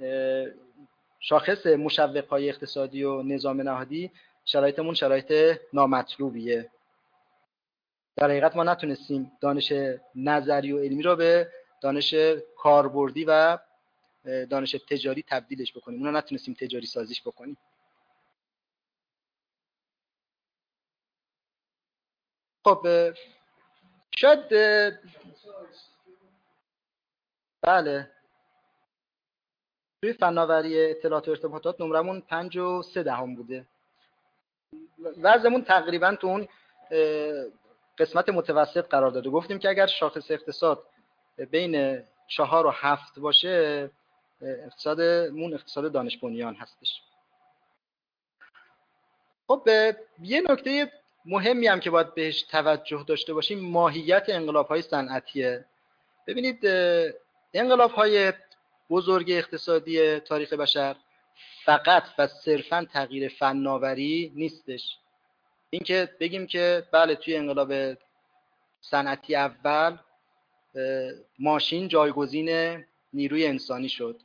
شاخص مشوق‌های اقتصادی و نظام نهادی شرایطمون شرایط نامطلوبیه. در حقیقت ما نتونستیم دانش نظری و علمی رو به دانش کاربردی و دانش تجاری تبدیلش بکنیم. اونو نتونستیم تجاری سازیش بکنیم. خب شاید بله توی فناوری اطلاعات و ارتباطات نمرمون 5.3 بوده. وضعمون تقریبا تو اون قسمت متوسط قرار داده. گفتیم که اگر شاخص اقتصاد بین 4 و 7 باشه اقتصادمون اقتصاد دانش بنیان هستش. خب یه نکته مهمی هم که باید بهش توجه داشته باشیم ماهیت انقلاب‌های صنعتیه. ببینید انقلاب‌های بزرگ اقتصادی تاریخ بشر فقط و صرفاً تغییر فناوری نیستش. این که بگیم که بله توی انقلاب صنعتی اول ماشین جایگزین نیروی انسانی شد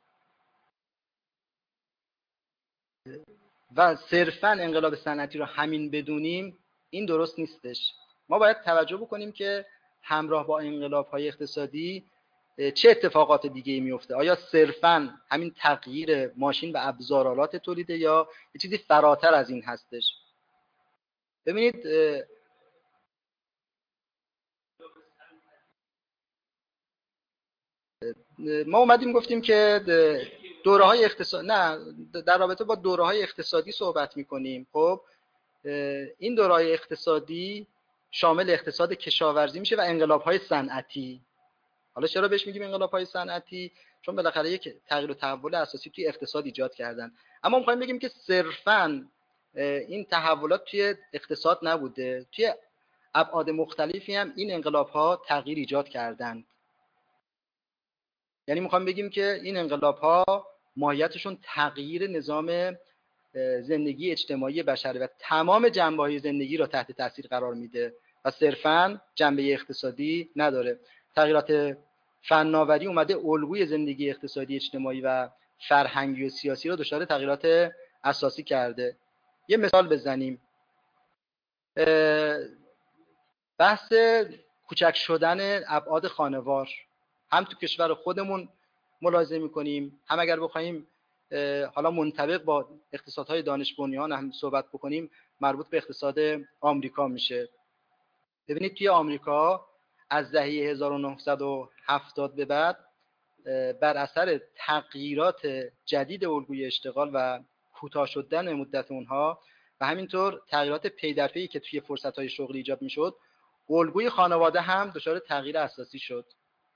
و صرفاً انقلاب صنعتی رو همین بدونیم این درست نیستش. ما باید توجه بکنیم که همراه با انقلاب‌های اقتصادی چه اتفاقات دیگه ای میفته؟ آیا صرفاً همین تغییر ماشین و ابزارالات تولیده یا یه چیزی فراتر از این هستش؟ ببینید ما اومدیم گفتیم که دوره‌های اقتصادی، نه در رابطه با دوره‌های اقتصادی صحبت می‌کنیم. خب این دوره‌های اقتصادی شامل اقتصاد کشاورزی میشه و انقلاب‌های صنعتی. حالا چرا بهش میگیم انقلاب‌های صنعتی؟ چون بالاخره یک تغییر و تحول اساسی توی اقتصاد ایجاد کردن. اما می‌خوایم بگیم که صرفاً این تحولات توی اقتصاد نبوده، توی ابعاد مختلفی هم این انقلاب‌ها تغییر ایجاد کردند. یعنی میخوام بگیم که این انقلاب‌ها ماهیتشون تغییر نظام زندگی اجتماعی بشر و تمام جنبه‌های زندگی را تحت تاثیر قرار میده و صرفاً جنبه اقتصادی نداره. تغییرات فناوری اومده الگوی زندگی اقتصادی اجتماعی و فرهنگی و سیاسی را دچار تغییرات اساسی کرده. یه مثال بزنیم. بحث کوچک شدن ابعاد خانوار هم تو کشور خودمون ملاحظه می‌کنیم، هم اگر بخوایم حالا منطبق با اقتصادهای دانش بنیان هم صحبت بکنیم مربوط به اقتصاد آمریکا میشه. ببینید توی آمریکا از دهه 1970 به بعد بر اثر تغییرات جدید الگوی اشتغال و کوتاه شدن مدت اونها و همینطور تغییرات پی در پی که توی فرصت‌های شغلی ایجاد میشد، الگوی خانواده هم دچار تغییر اساسی شد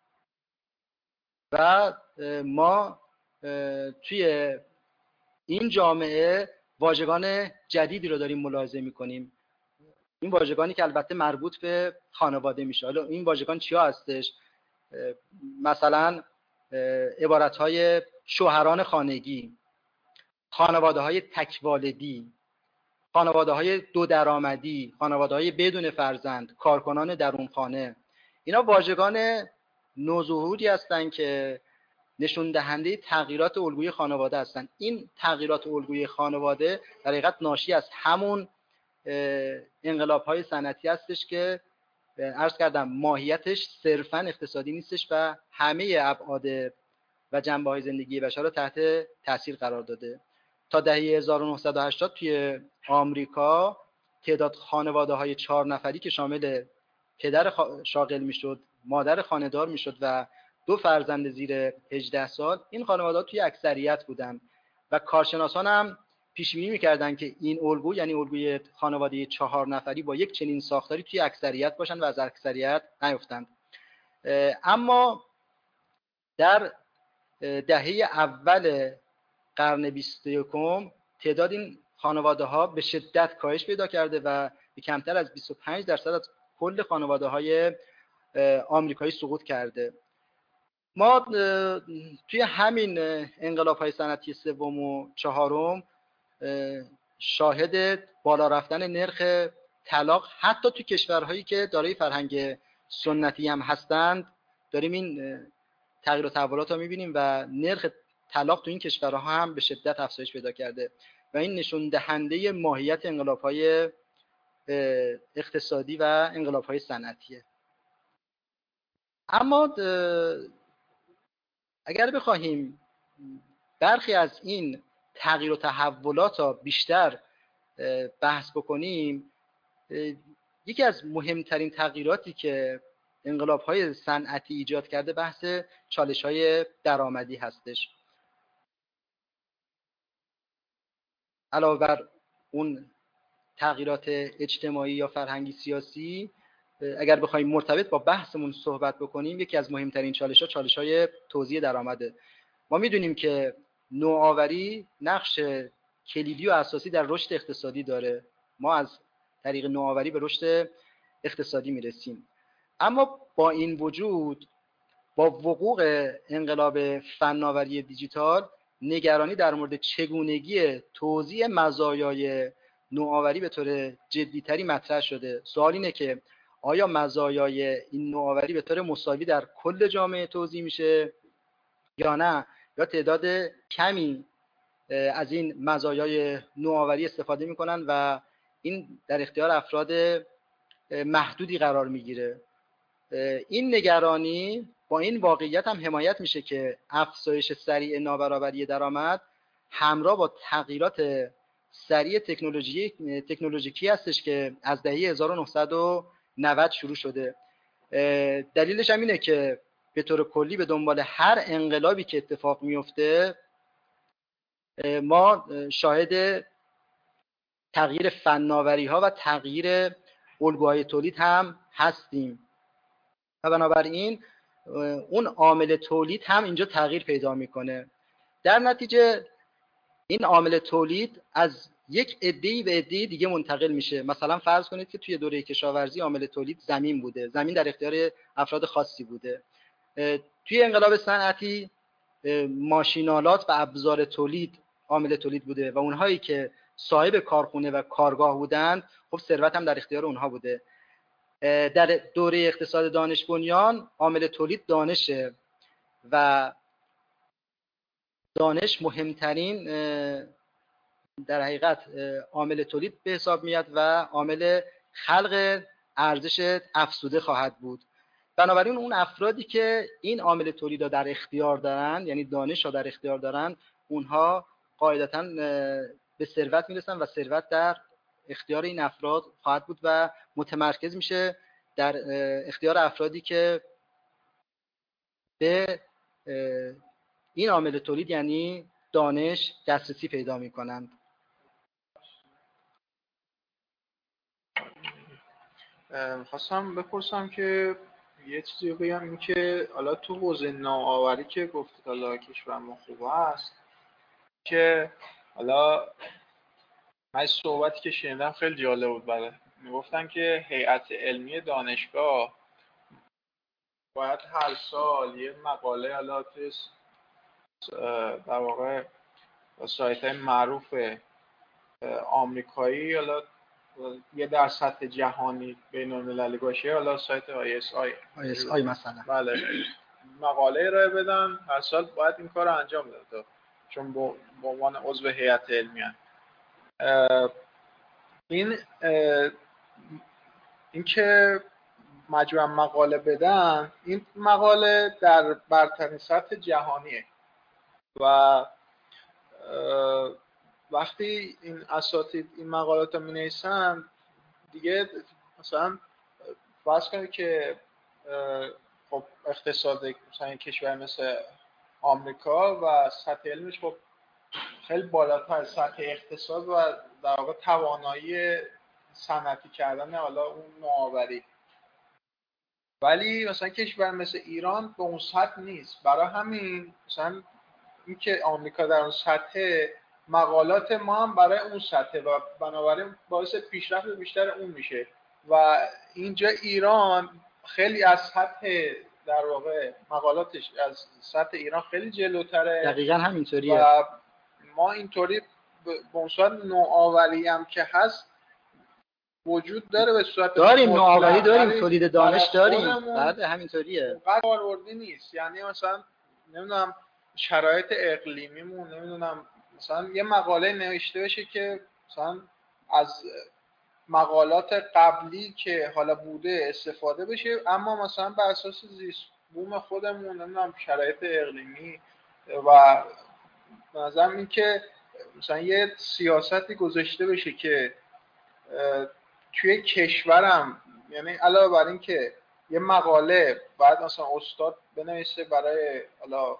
و ما توی این جامعه واژگان جدیدی رو داریم ملاحظه می‌کنیم. این واژگانی که البته مربوط به خانواده میشه. حالا این واژگان چیا هستش؟ مثلا عبارت‌های شوهران خانگی، خانواده‌های تک‌والدی، خانواده‌های دو درآمدی، خانواده‌های بدون فرزند، کارکنان درونخانه. اینا واژگان نوظهوری هستند که نشون دهنده تغییرات الگوی خانواده هستند. این تغییرات الگوی خانواده در حقیقت ناشی از همون انقلاب‌های صنعتی هستش که عرض کردم ماهیتش صرفاً اقتصادی نیستش و همه ابعاد و جنبه‌های زندگی بشر رو تحت تاثیر قرار داده. تا دهه 1980 توی آمریکا تعداد خانواده‌های 4 نفری که شامل پدر شاغل میشد، مادر خانه‌دار میشد و 2 فرزند زیر 18 سال، این خانواده‌ها توی اکثریت بودن و کارشناسان هم پیش بینی می‌کردن که این الگو، یعنی الگوی خانواده 4 نفری با یک چنین ساختاری توی اکثریت باشن و از اکثریت نیفتند. اما در دهه اول قرن 21 تعداد این خانواده‌ها به شدت کاهش پیدا کرده و به کمتر از 25% از کل خانواده‌های آمریکایی سقوط کرده. ما توی همین انقلاب‌های صنعتی سوم و چهارم شاهد بالا رفتن نرخ طلاق حتی توی کشورهایی که دارای فرهنگ سنتی هم هستند داریم این تغییر و تحولات رو می‌بینیم و نرخ طلاق تو این کشورها هم به شدت افزایش پیدا کرده و این نشون دهنده ماهیت انقلاب‌های اقتصادی و انقلاب‌های صنعتیه. اما اگر بخواهیم برخی از این تغییر و تحولات را بیشتر بحث بکنیم، یکی از مهمترین تغییراتی که انقلاب‌های صنعتی ایجاد کرده بحث چالش‌های درآمدی هستش. علاوه بر اون تغییرات اجتماعی یا فرهنگی سیاسی، اگر بخوایم مرتبط با بحثمون صحبت بکنیم، یکی از مهمترین چالش‌ها چالش‌های توزیع درآمده. ما می‌دونیم که نوآوری نقش کلیدی و اساسی در رشد اقتصادی داره. ما از طریق نوآوری به رشد اقتصادی میرسیم. اما با این وجود، با وقوع انقلاب فناوری دیجیتال، نگرانی در مورد چگونگی توزیع مزایای نوآوری به طور جدی‌تری مطرح شده. سوال اینه که آیا مزایای این نوآوری به طور مساوی در کل جامعه توزیع میشه یا نه، یا تعداد کمی از این مزایای نوآوری استفاده میکنن و این در اختیار افراد محدودی قرار میگیره. این نگرانی با این واقعیت هم حمایت میشه که افزایش سریع نابرابری درآمد همراه با تغییرات سریع تکنولوژیکی هستش که از دهه 1990 شروع شده. دلیلش هم اینه که به طور کلی به دنبال هر انقلابی که اتفاق میفته ما شاهد تغییر فناوری‌ها و تغییر الگوهای تولید هم هستیم و بنابراین اون عامل تولید هم اینجا تغییر پیدا میکنه. در نتیجه این عامل تولید از یک عده‌ای به عده‌ای دیگه منتقل میشه. مثلا فرض کنید که توی دوره کشاورزی عامل تولید زمین بوده، زمین در اختیار افراد خاصی بوده. توی انقلاب صنعتی ماشینالات و ابزار تولید عامل تولید بوده و اونهایی که صاحب کارخونه و کارگاه بودند خب ثروت هم در اختیار اونها بوده. در دوره اقتصاد دانش بنیان عامل تولید دانشه و دانش مهمترین در حقیقت عامل تولید به حساب میاد و عامل خلق ارزش افزوده خواهد بود. بنابراین اون افرادی که این عامل تولید را در اختیار دارن، یعنی دانش را در اختیار دارن، اونها قاعدتاً به ثروت میرسن و ثروت در اختیار این افراد خواهد بود و متمرکز میشه در اختیار افرادی که به این عامل تولید یعنی دانش دسترسی پیدا میکنند. خواستم بپرسم که یه چیزی بگم، این که حالا تو حوزه نوآوری که گفتید حالا کشور ما خوب است، که حالا من صحبتی که شنیدم خیلی جالب بود. میگفتن که هیئت علمی دانشگاه باید هر سال یه مقاله حالا توی در واقع سایت‌های معروف آمریکایی حالا یه در سطح جهانی بین‌المللی باشه، حالا سایت ISI مثلا، بله، مقاله ارائه بدن، هر سال باید این کار رو انجام بده چون به عنوان عضو هیئت علمی هست. این که مجموعاً مقاله بدن، این مقاله در برترین سطح جهانیه و وقتی این اساتید این مقالات رو می‌نویسن دیگه، مثلا فرض کنید که خب اقتصاد مثلا کشور مثل آمریکا و سطح علمش خب خیلی بالاتر سطح اقتصاد و در واقع توانایی صنعتی کردن حالا اون نوآوری، ولی مثلا کشور مثل ایران به اون سطح نیست. برای همین مثلا اینکه آمریکا در اون سطح، مقالات ما هم برای اون سطح و بنابراین باعث پیشرفت بیشتر اون میشه و اینجا ایران خیلی از سطح در واقع مقالاتش از سطح ایران خیلی جلوتره. دقیقاً همینطوریه و ما اینطوری به صورت نوآوری هم که هست وجود داره، به صورت داریم نوآوری داریم، تولید دانش داریم، بعد همینطوریه، کاربردی نیست. یعنی مثلا نمیدونم شرایط اقلیمیمون، نمیدونم مثلا یه مقاله نوشته بشه که مثلا از مقالات قبلی که حالا بوده استفاده بشه، اما مثلا بر اساس زیست بوم خودمون، نمیدونم شرایط اقلیمی و مثلا این که مثلا یه سیاستی گذاشته بشه که توی کشورم، یعنی علاوه بر این که یه مقاله باید مثلا استاد بنویسه برای حالا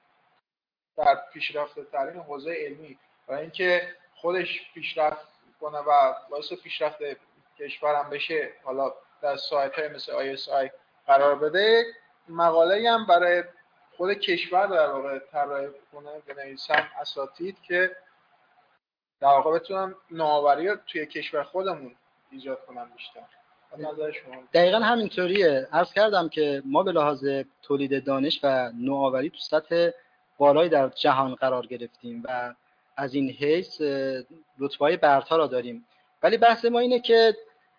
در پیشرفته ترین حوزه علمی، برای اینکه خودش پیشرفت کنه و باعث پیشرفت کشورم بشه، حالا در سایت‌های مثل ISI قرار بده، مقاله هم برای خود کشور در واقع طراحی کنه، بنویسن اساتید که در واقع بتونن نوآوری رو توی کشور خودمون ایجاد کنن بیشتر. نظر شما؟ دقیقاً همینطوریه. عرض کردم که ما به لحاظ تولید دانش و نوآوری تو سطح بالایی در جهان قرار گرفتیم و از این حیث رتبه‌های برتر را داریم، ولی بحث ما اینه که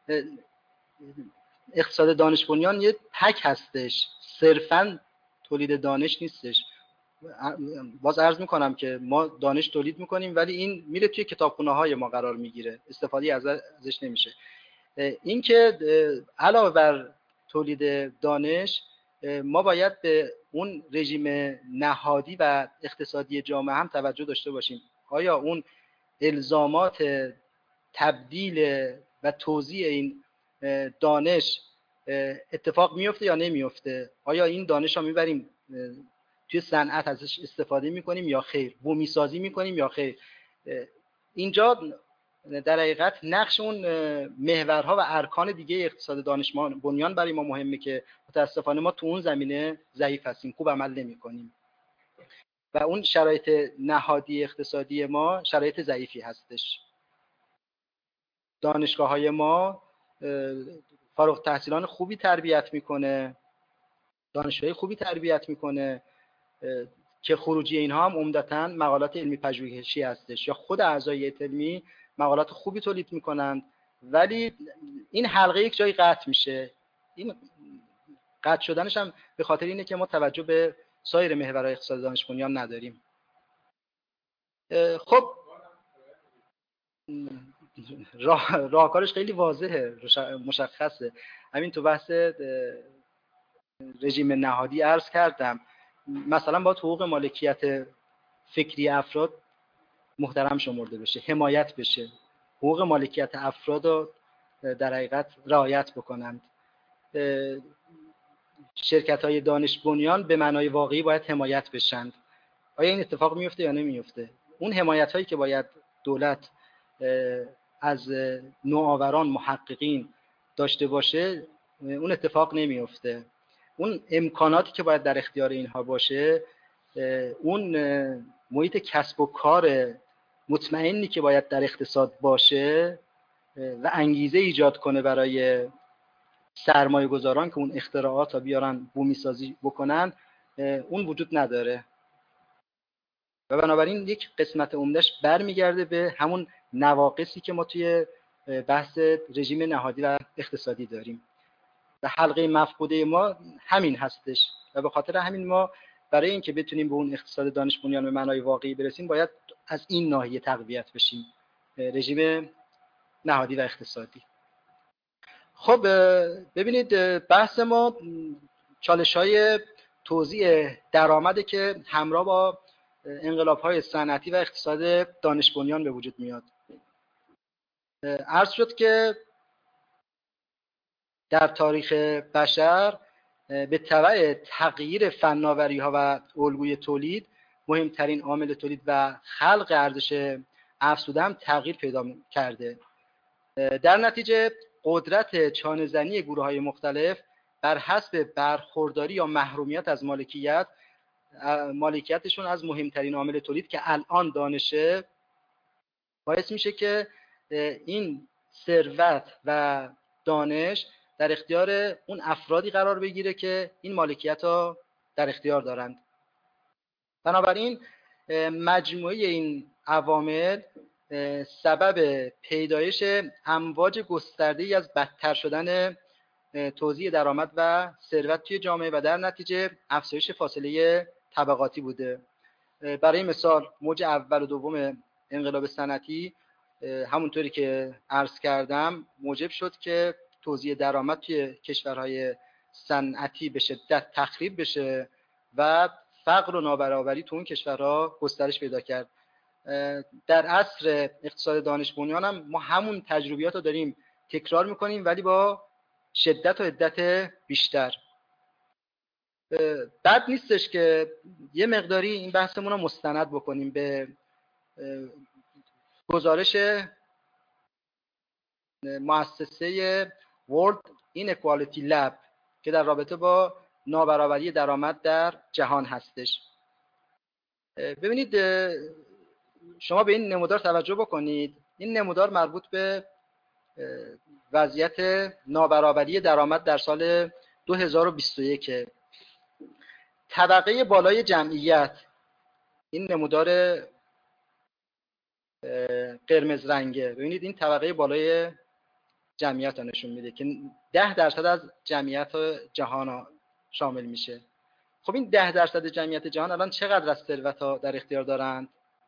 اقتصاد دانش بنیان یه تک هستش، صرفاً تولید دانش نیستش. باز عرض میکنم که ما دانش تولید میکنیم ولی این میره توی کتابخونه‌های ما قرار میگیره، استفاده ازش نمیشه. این که علاوه بر تولید دانش ما باید به اون رژیم نهادی و اقتصادی جامعه هم توجه داشته باشیم. آیا اون الزامات تبدیل و توزیع این دانش اتفاق میفته یا نمیفته؟ آیا این دانش رو میبریم توی صنعت ازش استفاده میکنیم یا خیر؟ بومی سازی میکنیم یا خیر؟ اینجا در حقیقت نقش اون محورها و ارکان دیگه اقتصاد دانش بنیان برای ما مهمه که متاسفانه ما تو اون زمینه ضعیف هستیم، خوب عمل نمی‌کنیم و اون شرایط نهادی اقتصادی ما شرایط ضعیفی هستش. دانشگاه‌های ما فارغ التحصیلان خوبی تربیت میکنه، دانشجوی خوبی تربیت میکنه که خروجی اینها هم عمدتاً مقالات علمی پژوهشی هستش یا خود اعضای علمی مقالات خوبی تولید میکنند، ولی این حلقه یک جایی قطع میشه. این قطع شدنش هم به خاطر اینه که ما توجه به سایر محورهای اقتصاد دانش بنیان نداریم. خب راهکارش خیلی واضحه، مشخصه. همین تو بحث رژیم نهادی عرض کردم، مثلا با حقوق مالکیت فکری افراد محترم شمرده بشه، حمایت بشه، حقوق مالکیت افراد رو در حقیقت رعایت بکنند. شرکت‌های دانش بنیان به معنای واقعی باید حمایت بشند. آیا این اتفاق میفته یا نمیفته؟ اون حمایت‌هایی که باید دولت از نوآوران، محققین داشته باشه، اون اتفاق نمیفته. اون امکاناتی که باید در اختیار اینها باشه، اون محیط کسب و کار مطمئنی که باید در اقتصاد باشه و انگیزه ایجاد کنه برای سرمایه گذاران که اون اختراعات رو بیارن بومی سازی بکنن، اون وجود نداره و بنابراین یک قسمت عمدهش برمیگرده به همون نواقصی که ما توی بحث رژیم نهادی و اقتصادی داریم و حلقه مفقوده ما همین هستش و به خاطر همین ما برای اینکه بتونیم به اون اقتصاد دانش بنیان به معنای واقعی برسیم باید از این ناحیه تقویت بشیم، رژیم نهادی و اقتصادی. خب ببینید بحث ما چالش‌های توزیع درآمده که همراه با انقلاب‌های صنعتی و اقتصاد دانش بنیان به وجود میاد. عرض شد که در تاریخ بشر به تبع تغییر فناوری‌ها و الگوی تولید، مهمترین عامل تولید و خلق ارزش افزوده هم تغییر پیدا کرده. در نتیجه قدرت چانه‌زنی گروه‌های مختلف بر حسب برخورداری یا محرومیت از مالکیتشون از مهمترین عامل تولید که الان دانشه، باعث میشه که این ثروت و دانش در اختیار اون افرادی قرار بگیره که این مالکیت رو در اختیار دارند. بنابراین مجموعه این عوامل سبب پیدایش امواج گسترده‌ای از بدتر شدن توزیع درآمد و ثروت توی جامعه و در نتیجه افزایش فاصله طبقاتی بوده. برای مثال موج اول و دوم انقلاب صنعتی همونطوری که عرض کردم موجب شد که توزیع درآمد توی کشورهای صنعتی به شدت تخریب بشه و فقر و نابرابری تو اون کشورها گسترش پیدا کرد. در عصر اقتصاد دانش بنیان هم ما همون تجربیات رو داریم تکرار میکنیم ولی با شدت و عدت بیشتر. بد نیستش که یه مقداری این بحثمون رو مستند بکنیم به گزارش مؤسسه World Inequality Lab که در رابطه با نابرابری درآمد در جهان هستش. ببینید شما به این نمودار توجه بکنید. این نمودار مربوط به وضعیت نابرابری درآمد در سال 2021. طبقه بالای جمعیت، این نمودار قرمز رنگه، ببینید این طبقه بالای جمعیت رو نشون میده که 10% از جمعیت جهان شامل میشه. خب این 10% جمعیت جهان الان چقدر از ثروت ها در اختیار دارند؟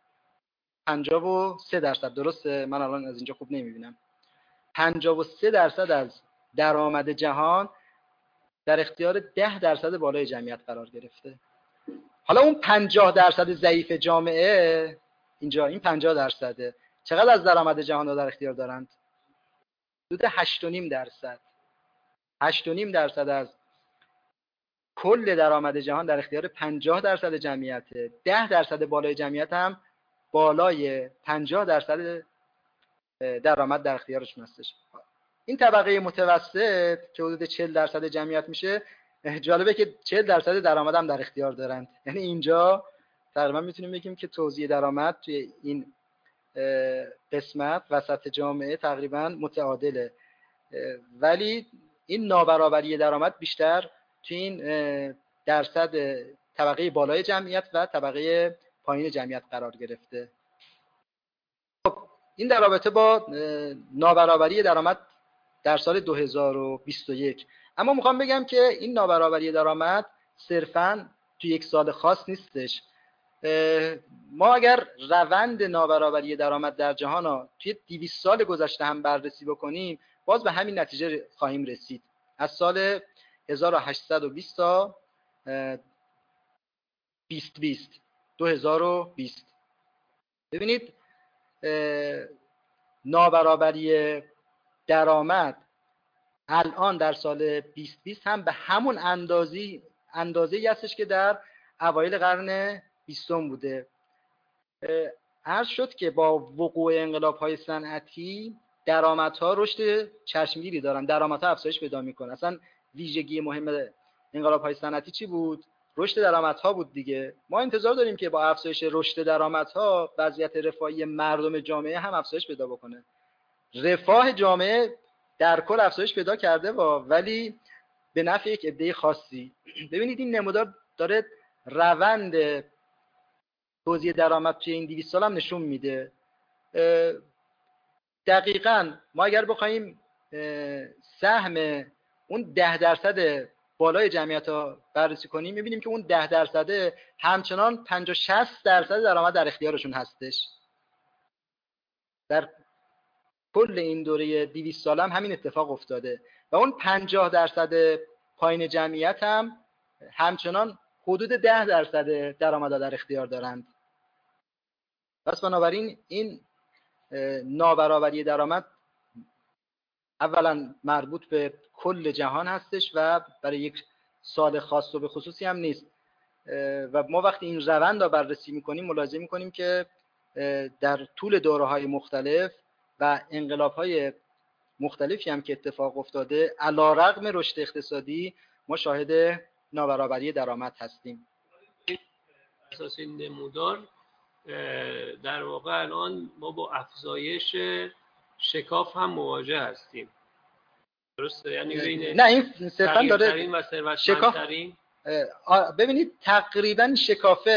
53%. درسته؟ من الان از اینجا خوب نمیبینم. 53% از درآمد جهان در اختیار 10% بالای جمعیت قرار گرفته. حالا اون 50% ضعیف جامعه اینجا، این 50% چقدر از درآمد جهان رو در اختیار دارند؟ حدود 8.5%. 8.5% از کل درآمد جهان در اختیار 50% جمعیته. 10% بالای جمعیت هم بالای 50% درآمد در اختیارشون هستش. این طبقه متوسط که حدود 40% جمعیت میشه، جالبه که 40% درآمد هم در اختیار دارند. یعنی اینجا تقریبا میتونیم بگیم که توزیع درآمد توی این قسمت وسط جامعه تقریبا متعادله، ولی این نابرابری درآمد بیشتر توی این درصد طبقه بالای جمعیت و طبقه پایین جمعیت قرار گرفته. خب این در رابطه با نابرابری درآمد در سال 2021. اما میخوام بگم که این نابرابری درآمد صرفاً توی یک سال خاص نیستش. ما اگر روند نابرابری درآمد در جهان رو توی 200 سال گذشته هم بررسی بکنیم، باز به همین نتیجه خواهیم رسید. از سال 1820 تا 2020 ببینید نابرابری درآمد الان در سال 2020 هم به همون اندازه‌ای هستش که در اوایل قرن 20 بوده. عرض شد که با وقوع انقلاب‌های صنعتی درآمدها رشد چشمگیری دارن، درآمدها افزایش پیدا می‌کنه. اصلا ویژگی مهم انقلاب‌های صنعتی چی بود؟ رشد درآمدها بود دیگه. ما انتظار داریم که با افزایش رشد درآمدها وضعیت رفاهی مردم جامعه هم افزایش پیدا بکنه. رفاه جامعه در کل افزایش پیدا کرده ولی به نفع یک عده خاصی. ببینید این نمودار داره روند توزیع درآمد توی این 200 سال هم نشون میده. دقیقاً ما اگر بخوایم سهم اون 10% بالای جمعیت ها بررسی کنیم، میبینیم که اون 10% همچنان 50-60% درآمد در اختیارشون هستش. در کل این دوره 200 سال هم همین اتفاق افتاده و اون 50% پایین جمعیت هم همچنان حدود 10% درآمد در اختیار دارند. پس بنابراین این نابرابری درآمد اولا مربوط به کل جهان هستش و برای یک سال خاص و به خصوصی هم نیست. و ما وقتی این روند رو بررسی میکنیم ملاحظه میکنیم که در طول دوره‌های مختلف و انقلاب‌های مختلفی هم که اتفاق افتاده، علی‌رغم رشد اقتصادی ما شاهد نابرابری درآمد هستیم. اساس این نمودار در واقع الان ما با افزایش شکاف هم مواجه هستیم. درسته؟ یعنی بین نه این صرفا داره و ثروتمندترین. ببینید تقریبا شکاف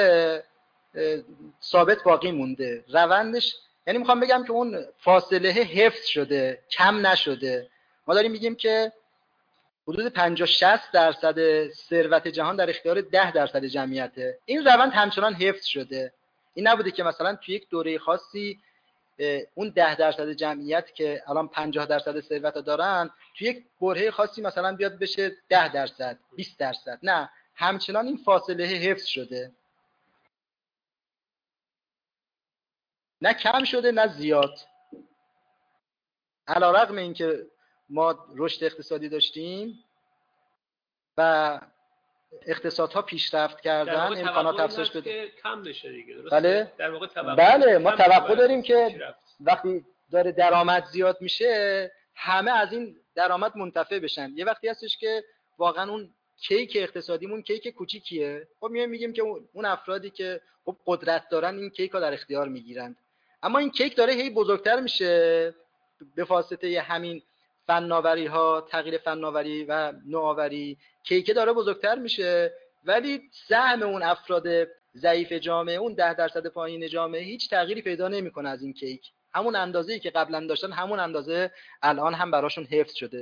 ثابت باقی مونده روندش. یعنی میخوام بگم که اون فاصله حفظ شده، کم نشده. ما داریم میگیم که حدود 50-60% ثروت جهان در اختیار 10% جمعیته. این روند همچنان حفظ شده. این نبوده که مثلا توی یک دوره خاصی اون 10% جمعیت که الان 50% ثروت دارن توی یک برهه خاصی مثلا بیاد بشه 10%، 20%. نه، همچنان این فاصله حفظ شده. نه کم شده نه زیاد. علی‌رغم اینکه ما رشد اقتصادی داشتیم و اقتصادها پیشرفت کردن، امکانات افزایش پیدا کم بشه دیگه. درسته؟ بله در واقع بله ما توقع داریم که وقتی داره درآمد زیاد میشه همه از این درآمد منتفع بشن. یه وقتی هستش که واقعا اون کیک اقتصادیمون کیک کوچیکیه. خب میگیم که اون افرادی که خب قدرت دارن این کیک رو در اختیار میگیرن، اما این کیک داره هی بزرگتر میشه به واسطه همین فناوری ها، تغییر فناوری و نوآوری. کیک داره بزرگتر میشه ولی سهم اون افراد ضعیف جامعه، اون 10% پایین جامعه، هیچ تغییری پیدا نمیکنه از این کیک. همون اندازه‌ای که قبلا داشتن همون اندازه الان هم براشون حفظ شده.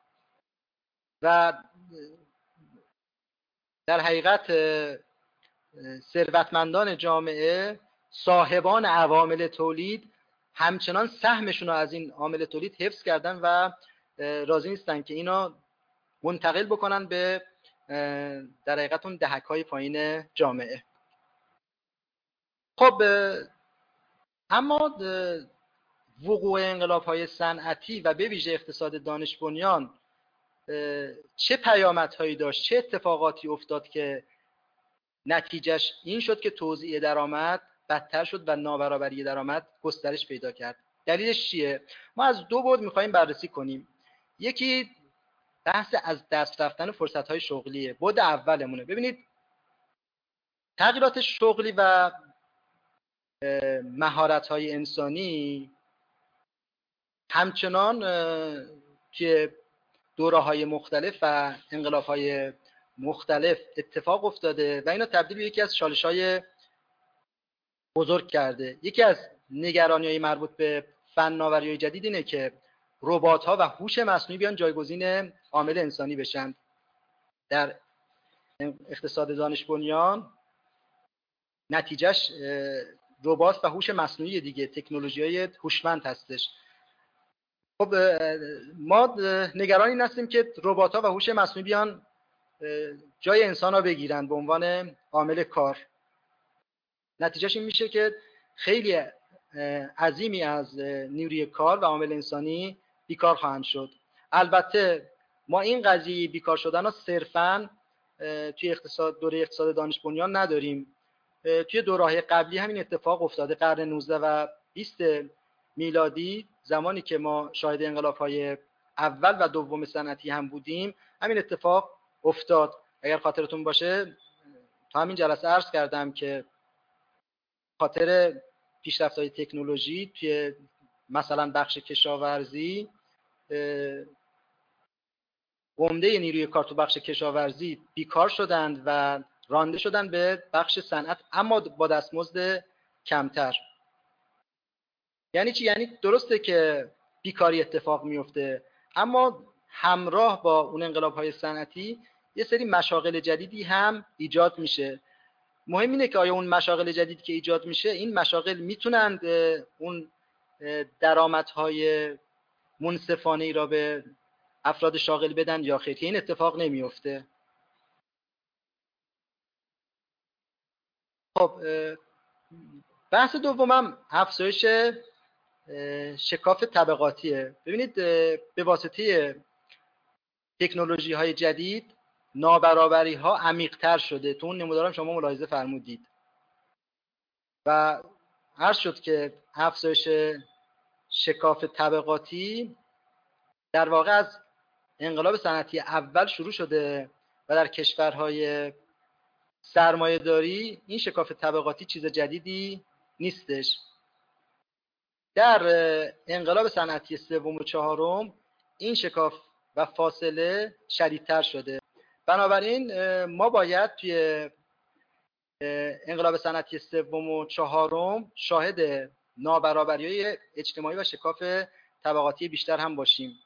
و در حقیقت ثروتمندان جامعه، صاحبان عوامل تولید، همچنان سهمشون رو از این عامل تولید حفظ کردن و راضی نیستن که اینا منتقل بکنن به در حقیقت اون دهک‌های پایین جامعه. خب اما وقوع انقلاب‌های صنعتی و به ویژه اقتصاد دانش بنیان چه پیامدهایی داشت، چه اتفاقاتی افتاد که نتیجهش این شد که توزیع درآمد بدتر شد و نابرابری درآمد گسترش پیدا کرد؟ دلیلش چیه؟ ما از دو بعد می‌خوایم بررسی کنیم. یکی بحث از دست رفتن فرصت‌های شغلیه. بعد اولمونه. ببینید تغییرات شغلی و مهارت‌های انسانی همچنان که دوره‌های مختلف و انقلاب‌های مختلف اتفاق افتاده و اینا تبدیل به یکی از چالش‌های بزرگ کرده. یکی از نگرانی‌های مربوط به فناوری‌های جدید اینه که ربات‌ها و هوش مصنوعی بیان جایگزین عامل انسانی بشن. در اقتصاد دانش بنیان نتیجهش ربات و هوش مصنوعی دیگه، تکنولوژی‌های هوشمند هستش. خب ما نگران این هستیم که ربات‌ها و هوش مصنوعی بیان جای انسان‌ها بگیرن به عنوان عامل کار. نتیجهش این میشه که خیلی عظیمی از نیروی کار و عامل انسانی بیکار خواهند شد. البته ما این قضیه بیکار شدن رو صرفاً توی دوره اقتصاد دانش بنیان نداریم. توی دوره‌های قبلی همین اتفاق افتاده. قرن 19 و 20 میلادی زمانی که ما شاهد انقلاب‌های اول و دوم صنعتی هم بودیم همین اتفاق افتاد. اگر خاطرتون باشه تا همین جلسه عرض کردم که خاطر پیشرفت‌های تکنولوژی توی مثلا بخش کشاورزی عمده نیروی کار تو بخش کشاورزی بیکار شدند و رانده شدند به بخش صنعت، اما با دستمزد کمتر. یعنی چی؟ یعنی درسته که بیکاری اتفاق میفته، اما همراه با اون انقلاب‌های صنعتی یه سری مشاغل جدیدی هم ایجاد میشه. مهم اینه که آیا اون مشاغل جدید که ایجاد میشه این مشاغل میتونند اون درآمدهای منصفانه ای را به افراد شاغل بدن یا خیر، که این اتفاق نمیفته. خب بحث دومم افزایش شکاف طبقاتیه. ببینید به واسطه تکنولوژی های جدید نابرابری ها عمیق تر شده. تو اون نمودارم شما ملاحظه فرمودید و عرض شد که افزایش شکاف طبقاتی در واقع از انقلاب صنعتی اول شروع شده و در کشورهای سرمایه‌داری این شکاف طبقاتی چیز جدیدی نیستش. در انقلاب صنعتی سوم و چهارم این شکاف و فاصله شدیدتر شده. بنابراین ما باید توی انقلاب صنعتی سوم و چهارم شاهد نابرابری‌های اجتماعی و شکاف طبقاتی بیشتر هم باشیم.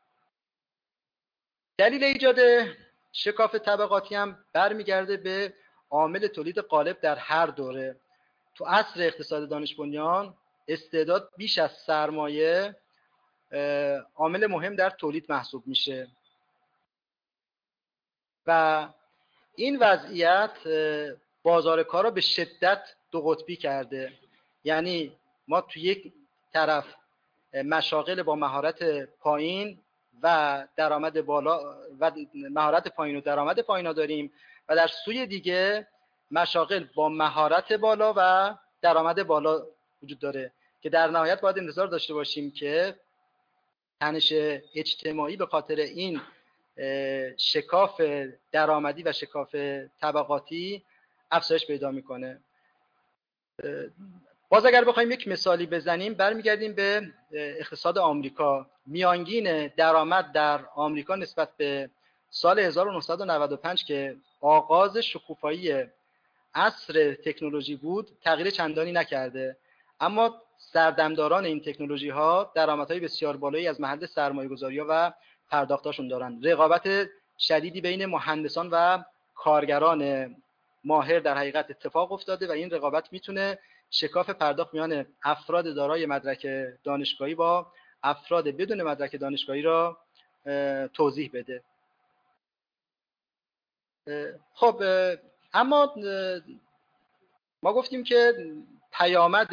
دلیل ایجاد شکاف طبقاتی هم برمیگرده به عامل تولید غالب در هر دوره. تو عصر اقتصاد دانش بنیان استعداد بیش از سرمایه عامل مهم در تولید محسوب میشه و این وضعیت بازار کار را به شدت دو قطبی کرده. یعنی ما تو یک طرف مشاغل با مهارت پایین و درآمد بالا و مهارت پایین و درآمد پایین داریم و در سوی دیگه مشاغل با مهارت بالا و درآمد بالا وجود داره که در نهایت باید انتظار داشته باشیم که تنش اجتماعی به خاطر این شکاف درآمدی و شکاف طبقاتی افزایش پیدا میکنه. باز اگر بخوایم یک مثالی بزنیم برمیگردیم به اقتصاد آمریکا. میانگین درآمد در آمریکا نسبت به سال 1995 که آغاز شکوفایی عصر تکنولوژی بود تغییر چندانی نکرده، اما سردمداران این تکنولوژی ها درآمدهای بسیار بالایی از محل سرمایه‌گذاری و پرداختاشون دارن. رقابت شدیدی بین مهندسان و کارگران ماهر در حقیقت اتفاق افتاده و این رقابت میتونه شکاف پرداخت میان افراد دارای مدرک دانشگاهی با افراد بدون مدرک دانشگاهی را توضیح بده. خب اما ما گفتیم که پیامد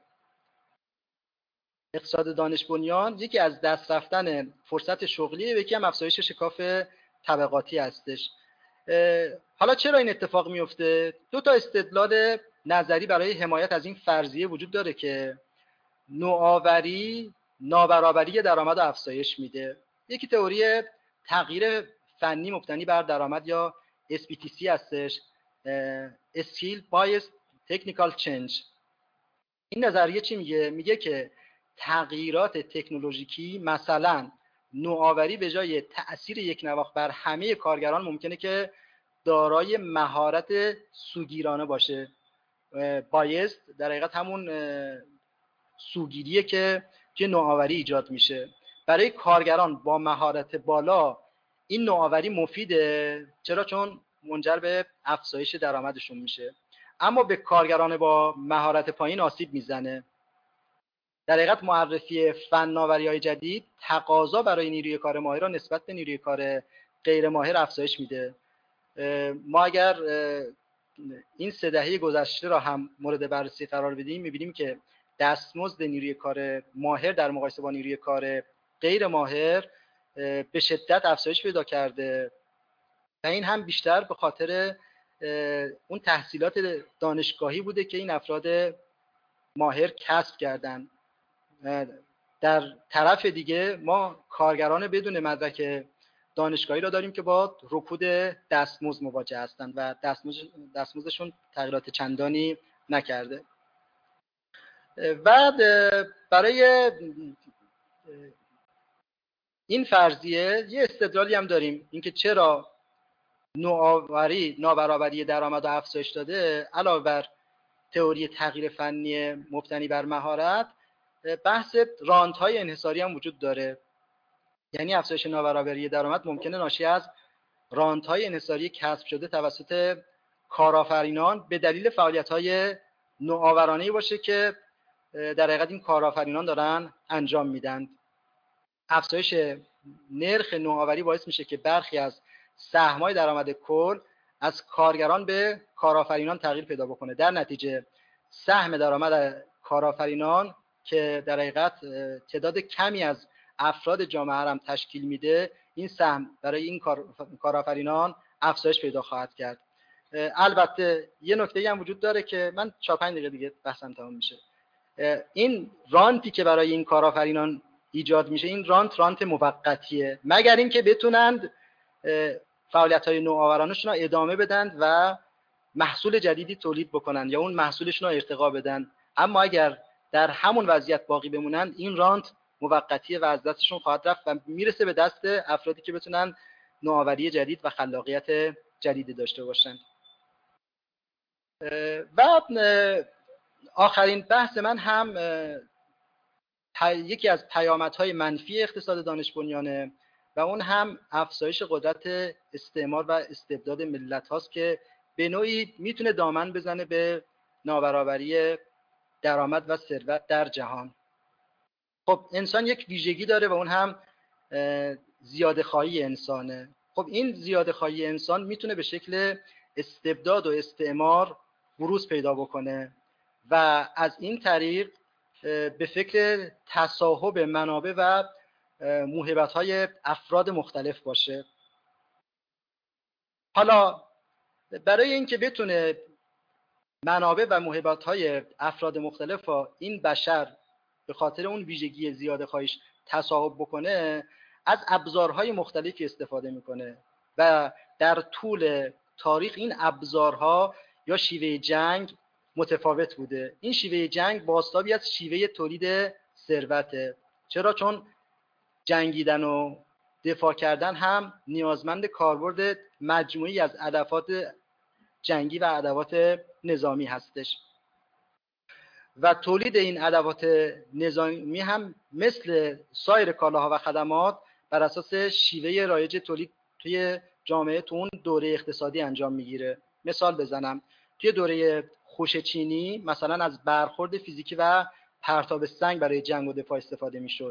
اقتصاد دانش بنیان یکی از دست رفتن فرصت شغلی و یکی هم افزایش شکاف طبقاتی هستش. حالا چرا این اتفاق میفته؟ دو تا استدلال نظری برای حمایت از این فرضیه وجود داره که نوآوری نابرابری درآمد و افزایش میده. یکی تئوری تغییر فنی مبتنی بر درآمد یا SBTC هستش، Skill Bias Technical Change. این نظریه چی میگه؟ میگه که تغییرات تکنولوژیکی مثلا نوآوری به جای تأثیر یک نواخت بر همه کارگران ممکنه که دارای مهارت سوگیرانه باشه. بایست در حقیقت همون سوگیریه که نوآوری ایجاد میشه. برای کارگران با مهارت بالا این نوآوری مفیده، چرا؟ چون منجر به افزایش درآمدشون میشه. اما به کارگران با مهارت پایین آسیب میزنه. در حقیقت معرفی فناوری‌های جدید تقاضا برای نیروی کار ماهر را نسبت به نیروی کار غیر ماهر افزایش میده. ما اگر این 3 دهه گذشته را هم مورد بررسی قرار بدیم می‌بینیم که دستمزد نیروی کار ماهر در مقایسه با نیروی کار غیر ماهر به شدت افزایش پیدا کرده و این هم بیشتر به خاطر اون تحصیلات دانشگاهی بوده که این افراد ماهر کسب کردن. در طرف دیگه ما کارگران بدون مدرک دانشگاهی را داریم که با رکود دستمزد مواجه هستند و دستمزدشون تغییرات چندانی نکرده. و برای این فرضیه یه استدلالی هم داریم، اینکه چرا نوآوری نابرابری درآمد و افزایش داده. علاوه بر تئوری تغییر فنی مبتنی بر مهارت، بحث رانت‌های انحصاری هم وجود داره. یعنی افزایش نابرابری درآمد ممکنه ناشی از رانت‌های انحصاری کسب شده توسط کارآفرینان به دلیل فعالیت‌های نوآورانه‌ای باشه که در حقیقت این کارآفرینان دارن انجام میدن. افزایش نرخ نوآوری باعث میشه که برخی از سهم‌های درآمد کل از کارگران به کارآفرینان تغییر پیدا بکنه. در نتیجه سهم درآمد کارآفرینان که در حقیقت تعداد کمی از افراد جامعه هم تشکیل میده، این سهم برای این کارآفرینان افزایش پیدا خواهد کرد. البته یه نکته‌ای هم وجود داره که من 4-5 دقیقه دیگه بحثم تمام میشه. این رانتی که برای این کارآفرینان ایجاد میشه، این رانت موقتیه، مگر اینکه بتونند فعالیت‌های نوآورانه‌شون رو ادامه بدن و محصول جدیدی تولید بکنن یا اون محصولشون رو ارتقا بدن. اما اگر در همون وضعیت باقی بمونن، این رانت موقتیه و از دستشون خواهد رفت و میرسه به دست افرادی که بتونن نوآوری جدید و خلاقیت جدیدی داشته باشن. و آخرین بحث من هم یکی از پیامدهای منفی اقتصاد دانش بنیانه و اون هم افزایش قدرت استعمار و استبداد ملت هاست که به نوعی میتونه دامن بزنه به نابرابری درآمد و ثروت در جهان. خب انسان یک ویژگی داره و اون هم زیاده‌خواهی انسانه. خب این زیاده‌خواهی انسان میتونه به شکل استبداد و استعمار بروز پیدا بکنه و از این طریق به فکر تصاحب منابع و موهبت‌های افراد مختلف باشه. حالا برای اینکه بتونه منابع و موهبت‌های افراد مختلف و این بشر به خاطر اون ویژگی زیاده خواهیش تصاحب بکنه، از ابزارهای مختلفی استفاده میکنه و در طول تاریخ این ابزارها یا شیوه جنگ متفاوت بوده. این شیوه جنگ بازتابی از شیوه تولید ثروته. چرا؟ چون جنگیدن و دفاع کردن هم نیازمند کاربرد مجموعی از ادوات جنگی و ادوات نظامی هستش و تولید این ادوات نظامی هم مثل سایر کالاها و خدمات بر اساس شیوه رایج تولید توی جامعه تو اون دوره اقتصادی انجام میگیره. مثال بزنم، توی دوره خوشچینی مثلا از برخورد فیزیکی و پرتاب سنگ برای جنگ و دفاع استفاده میشد،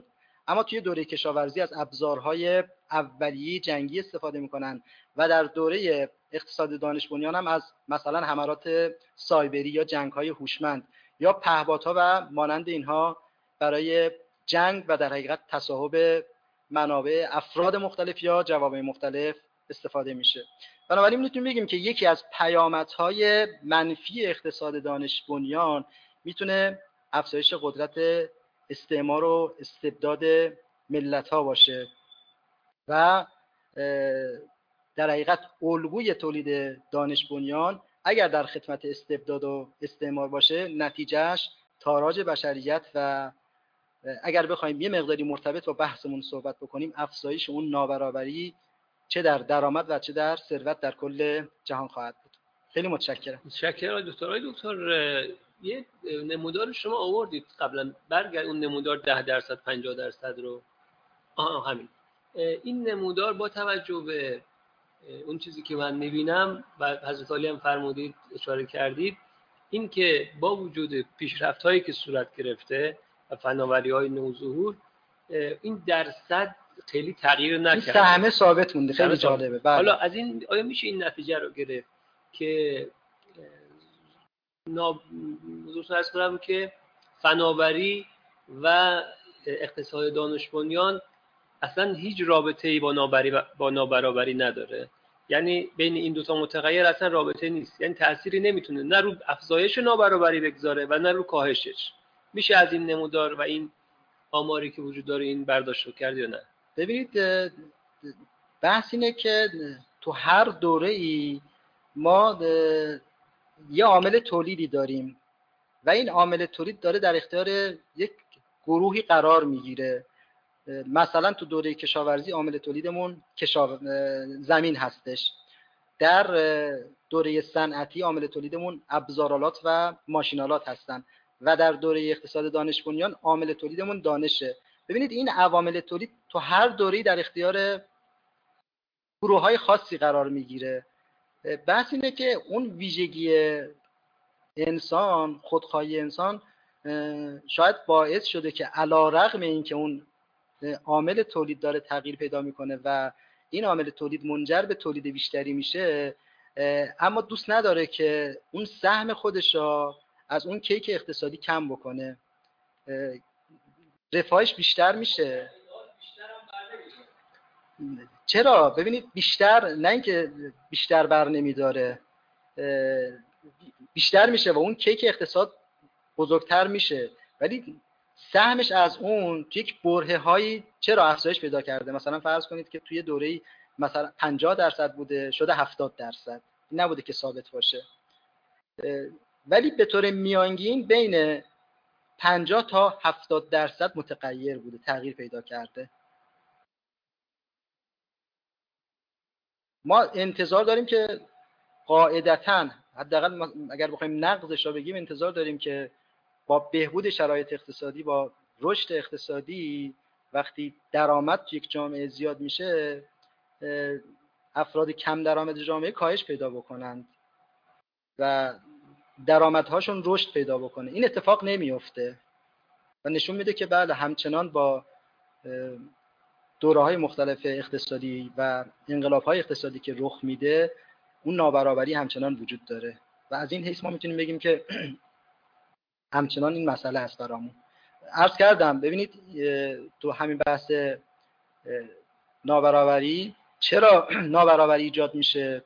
اما توی دوره کشاورزی از ابزارهای اولیه جنگی استفاده میکنن و در دوره اقتصاد دانش بنیان هم از مثلا حملات سایبری یا جنگ‌های هوشمند یا پهپادها و مانند اینها برای جنگ و در حقیقت تصاحب منابع افراد مختلف یا جوامع مختلف استفاده میشه. بنابراین میتونیم بگیم که یکی از پیامدهای منفی اقتصاد دانش بنیان میتونه افزایش قدرت استعمار و استبداد ملت‌ها باشه و در حقیقت الگوی تولید دانش بنیان اگر در خدمت استبداد و استعمار باشه نتیجهش تاراج بشریت و اگر بخوایم یه مقداری مرتبط با بحثمون صحبت بکنیم افزایش اون نابرابری چه در درآمد و چه در ثروت در کل جهان خواهد بود. خیلی متشکرم. متشکرم دکتر. یه نمودار شما آوردید قبلا، برگرد اون نمودار 10% 50% رو. همین این نمودار با توجه به اون چیزی که من میبینم و حضرت عالی هم فرمودید اشاره کردید، این که با وجود پیشرفت‌هایی که صورت گرفته و فناوری‌های نوظهور این درصد خیلی تغییر نکرده، این سهم ثابت مونده. خیلی جالبه. بله. حالا از این آیا میشه این نتیجه رو گرفت که حضور عرض کنم که فناوری و اقتصاد دانش بنیان اصلا هیچ رابطه‌ای با نابرابری نداره؟ یعنی بین این دو تا متغیر اصلا رابطه نیست، یعنی تأثیری نمیتونه نه رو افزایش نابرابری بگذاره و نه رو کاهشش. میشه از این نمودار و این آماری که وجود داره این برداشت رو کرد یا نه؟ ببینید بحث اینه که تو هر دوره‌ای ما یه عامل تولیدی داریم و این عامل تولید داره در اختیار یک گروهی قرار میگیره. مثلا تو دوره کشاورزی عامل تولیدمون زمین هستش. در دوره صنعتی عامل تولیدمون ابزارالات و ماشینالات هستن و در دوره اقتصاد دانش بنیان عامل تولیدمون دانشه. ببینید این عوامل تولید تو هر دوره‌ای در اختیار گروه‌های خاصی قرار میگیره. بحث اینه که اون ویژگی انسان، خودخواهی انسان شاید باعث شده که علی‌رغم اینکه اون عامل تولید داره تغییر پیدا میکنه و این عامل تولید منجر به تولید بیشتری میشه، اما دوست نداره که اون سهم خودش رو از اون کیک اقتصادی کم بکنه. رفاهش بیشتر میشه. چرا؟ ببینید بیشتر، نه اینکه بیشتر بر نمیداره، بیشتر میشه و اون کیک اقتصاد بزرگتر میشه، ولی سهمش از اون یک برهه هایی چرا افزایش پیدا کرده. مثلا فرض کنید که توی دوره‌ای مثلا 50% بوده شده 70%، نبوده که ثابت باشه، ولی به طور میانگین بین 50 تا 70% متغیر بوده، تغییر پیدا کرده. ما انتظار داریم که قاعدتاً حداقل اگر بخوایم نقضش رو بگیم، انتظار داریم که با بهبود شرایط اقتصادی، با رشد اقتصادی، وقتی درآمد تو یک جامعه زیاد میشه، افراد کم درآمد جامعه کاهش پیدا بکنند و درآمدهاشون رشد پیدا بکنه. این اتفاق نمیفته و نشون میده که بله همچنان با دوره‌های مختلف اقتصادی و انقلاب‌های اقتصادی که رخ میده اون نابرابری همچنان وجود داره و از این حیث ما میتونیم بگیم که همچنان این مسئله هست برامون. عرض کردم ببینید تو همین بحث نابرابری، چرا نابرابری ایجاد میشه،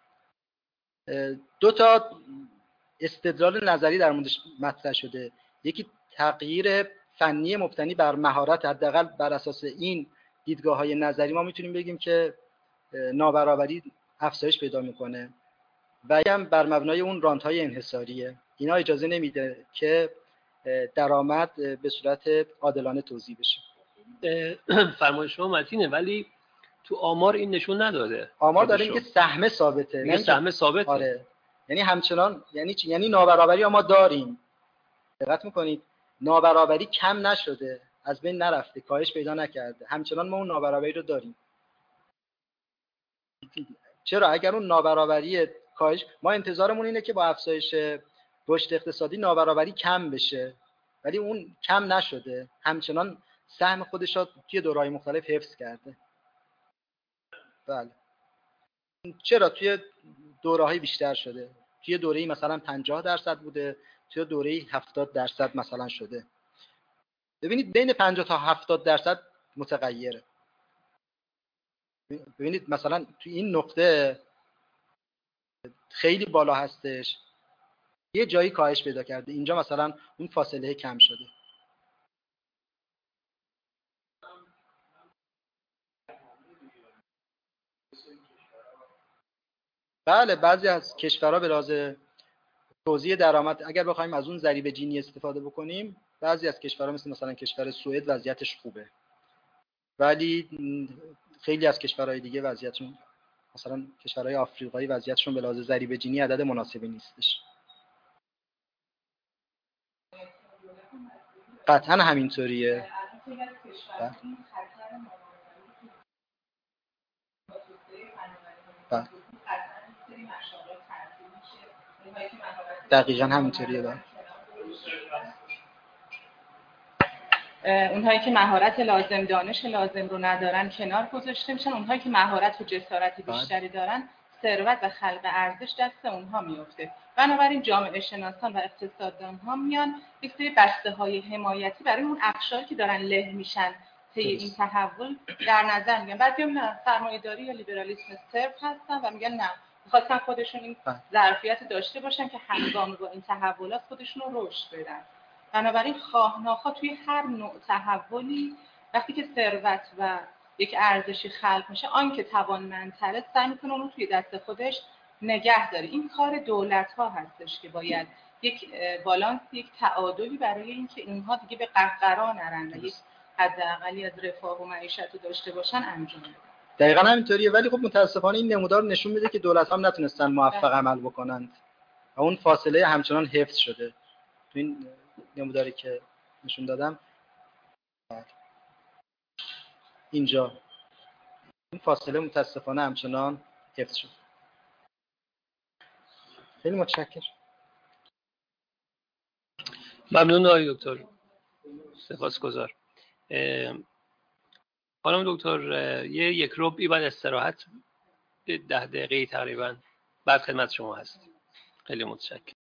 دو تا استدلال نظری در موردش مطرح شده. یکی تغییر فنی مبتنی بر مهارت، حداقل بر اساس این دیدگاه‌های نظری ما میتونیم بگیم که نابرابری افزایش پیدا میکنه و هم بر مبنای اون رانت‌های انحصاریه. اینا اجازه نمیده که درآمد به صورت عادلانه توزیع بشه. فرمایش شما متینه، ولی تو آمار این نشون نداده. آمار داریم که سهم ثابته. میگه سهم ثابته. آره. یعنی همچنان یعنی نابرابری ما داریم. دقت میکنید نابرابری کم نشده، از بین نرفته، کاهش پیدا نکرده، همچنان ما اون نابرابری رو داریم. چرا؟ اگر اون نابرابری کاهش، ما انتظارمون اینه که با افزایش رشد اقتصادی نابرابری کم بشه، ولی اون کم نشده، همچنان سهم خودش رو توی دوره‌های مختلف حفظ کرده. بله. چرا توی دوره‌های بیشتر شده؟ توی دوره‌ای مثلا 50% بوده، توی دوره‌ای 70% مثلا شده. ببینید بین 50 تا 70% متغیره. ببینید مثلا توی این نقطه خیلی بالا هستش، یه جایی کاهش پیدا کرده، اینجا مثلا اون فاصله کم شده. بله بعضی از کشورها به لحاظ توزیع درآمد اگر بخوایم از اون ضریب جینی استفاده بکنیم، بعضی از کشورها مثلا کشور سوئد وضعیتش خوبه، ولی خیلی از کشورهای دیگه وضعیتشون، مثلا کشورهای آفریقایی وضعیتشون به لحاظ ضریب جینی عدد مناسبی نیستش. قطعا همینطوریه. دقیقا همینطوریه. اونهایی که مهارت لازم، دانش لازم رو ندارن کنار گذاشته میشن، اونهایی که مهارت و جسارت بیشتری دارن، ثروت و خلق ارزش دست اونها میفته. بنابراین جامعه شناسان و اقتصاددان ها میان یک سری بسته‌های حمایتی برای اون اقشاری که دارن له میشن طی این تحول در نظر میگن. بعضی نه، سرمایه‌داری یا لیبرالیسم صرف هستن و میگن نه، می‌خواستن خودشون این ظرفیت داشته باشن که همگام با این تحولات خودشون رو رشد بدن. بنابراین خواه ناخواه توی هر نوع تحولی وقتی که ثروت و یک ارزشی خلق میشه، آن که توانمندتره سعی میکنه اون رو توی دست خودش نگه داره. این کار دولت ها هستش که باید یک بالانس، یک تعادلی برای اینکه اینها دیگه به قهقرا نرن و یک حداقلی از رفاه و معیشت رو داشته باشن انجام بدن. دقیقاً همینطوریه، ولی خب متاسفانه این نمودار نشون میده که دولت هم نتونستن موفق عمل بکنند و اون فاصله همچنان حفظ شده. تو این نموداری که نشون دادم اینجا این فاصله متاسفانه همچنان حفظ شد. خیلی متشکرم. ممنون آقای دکتر، سپاسگزار. خانم دکتر یک ربعی بعد استراحت 10 دقیقه تقریبا بعد خدمت شما هست. خیلی متشکرم.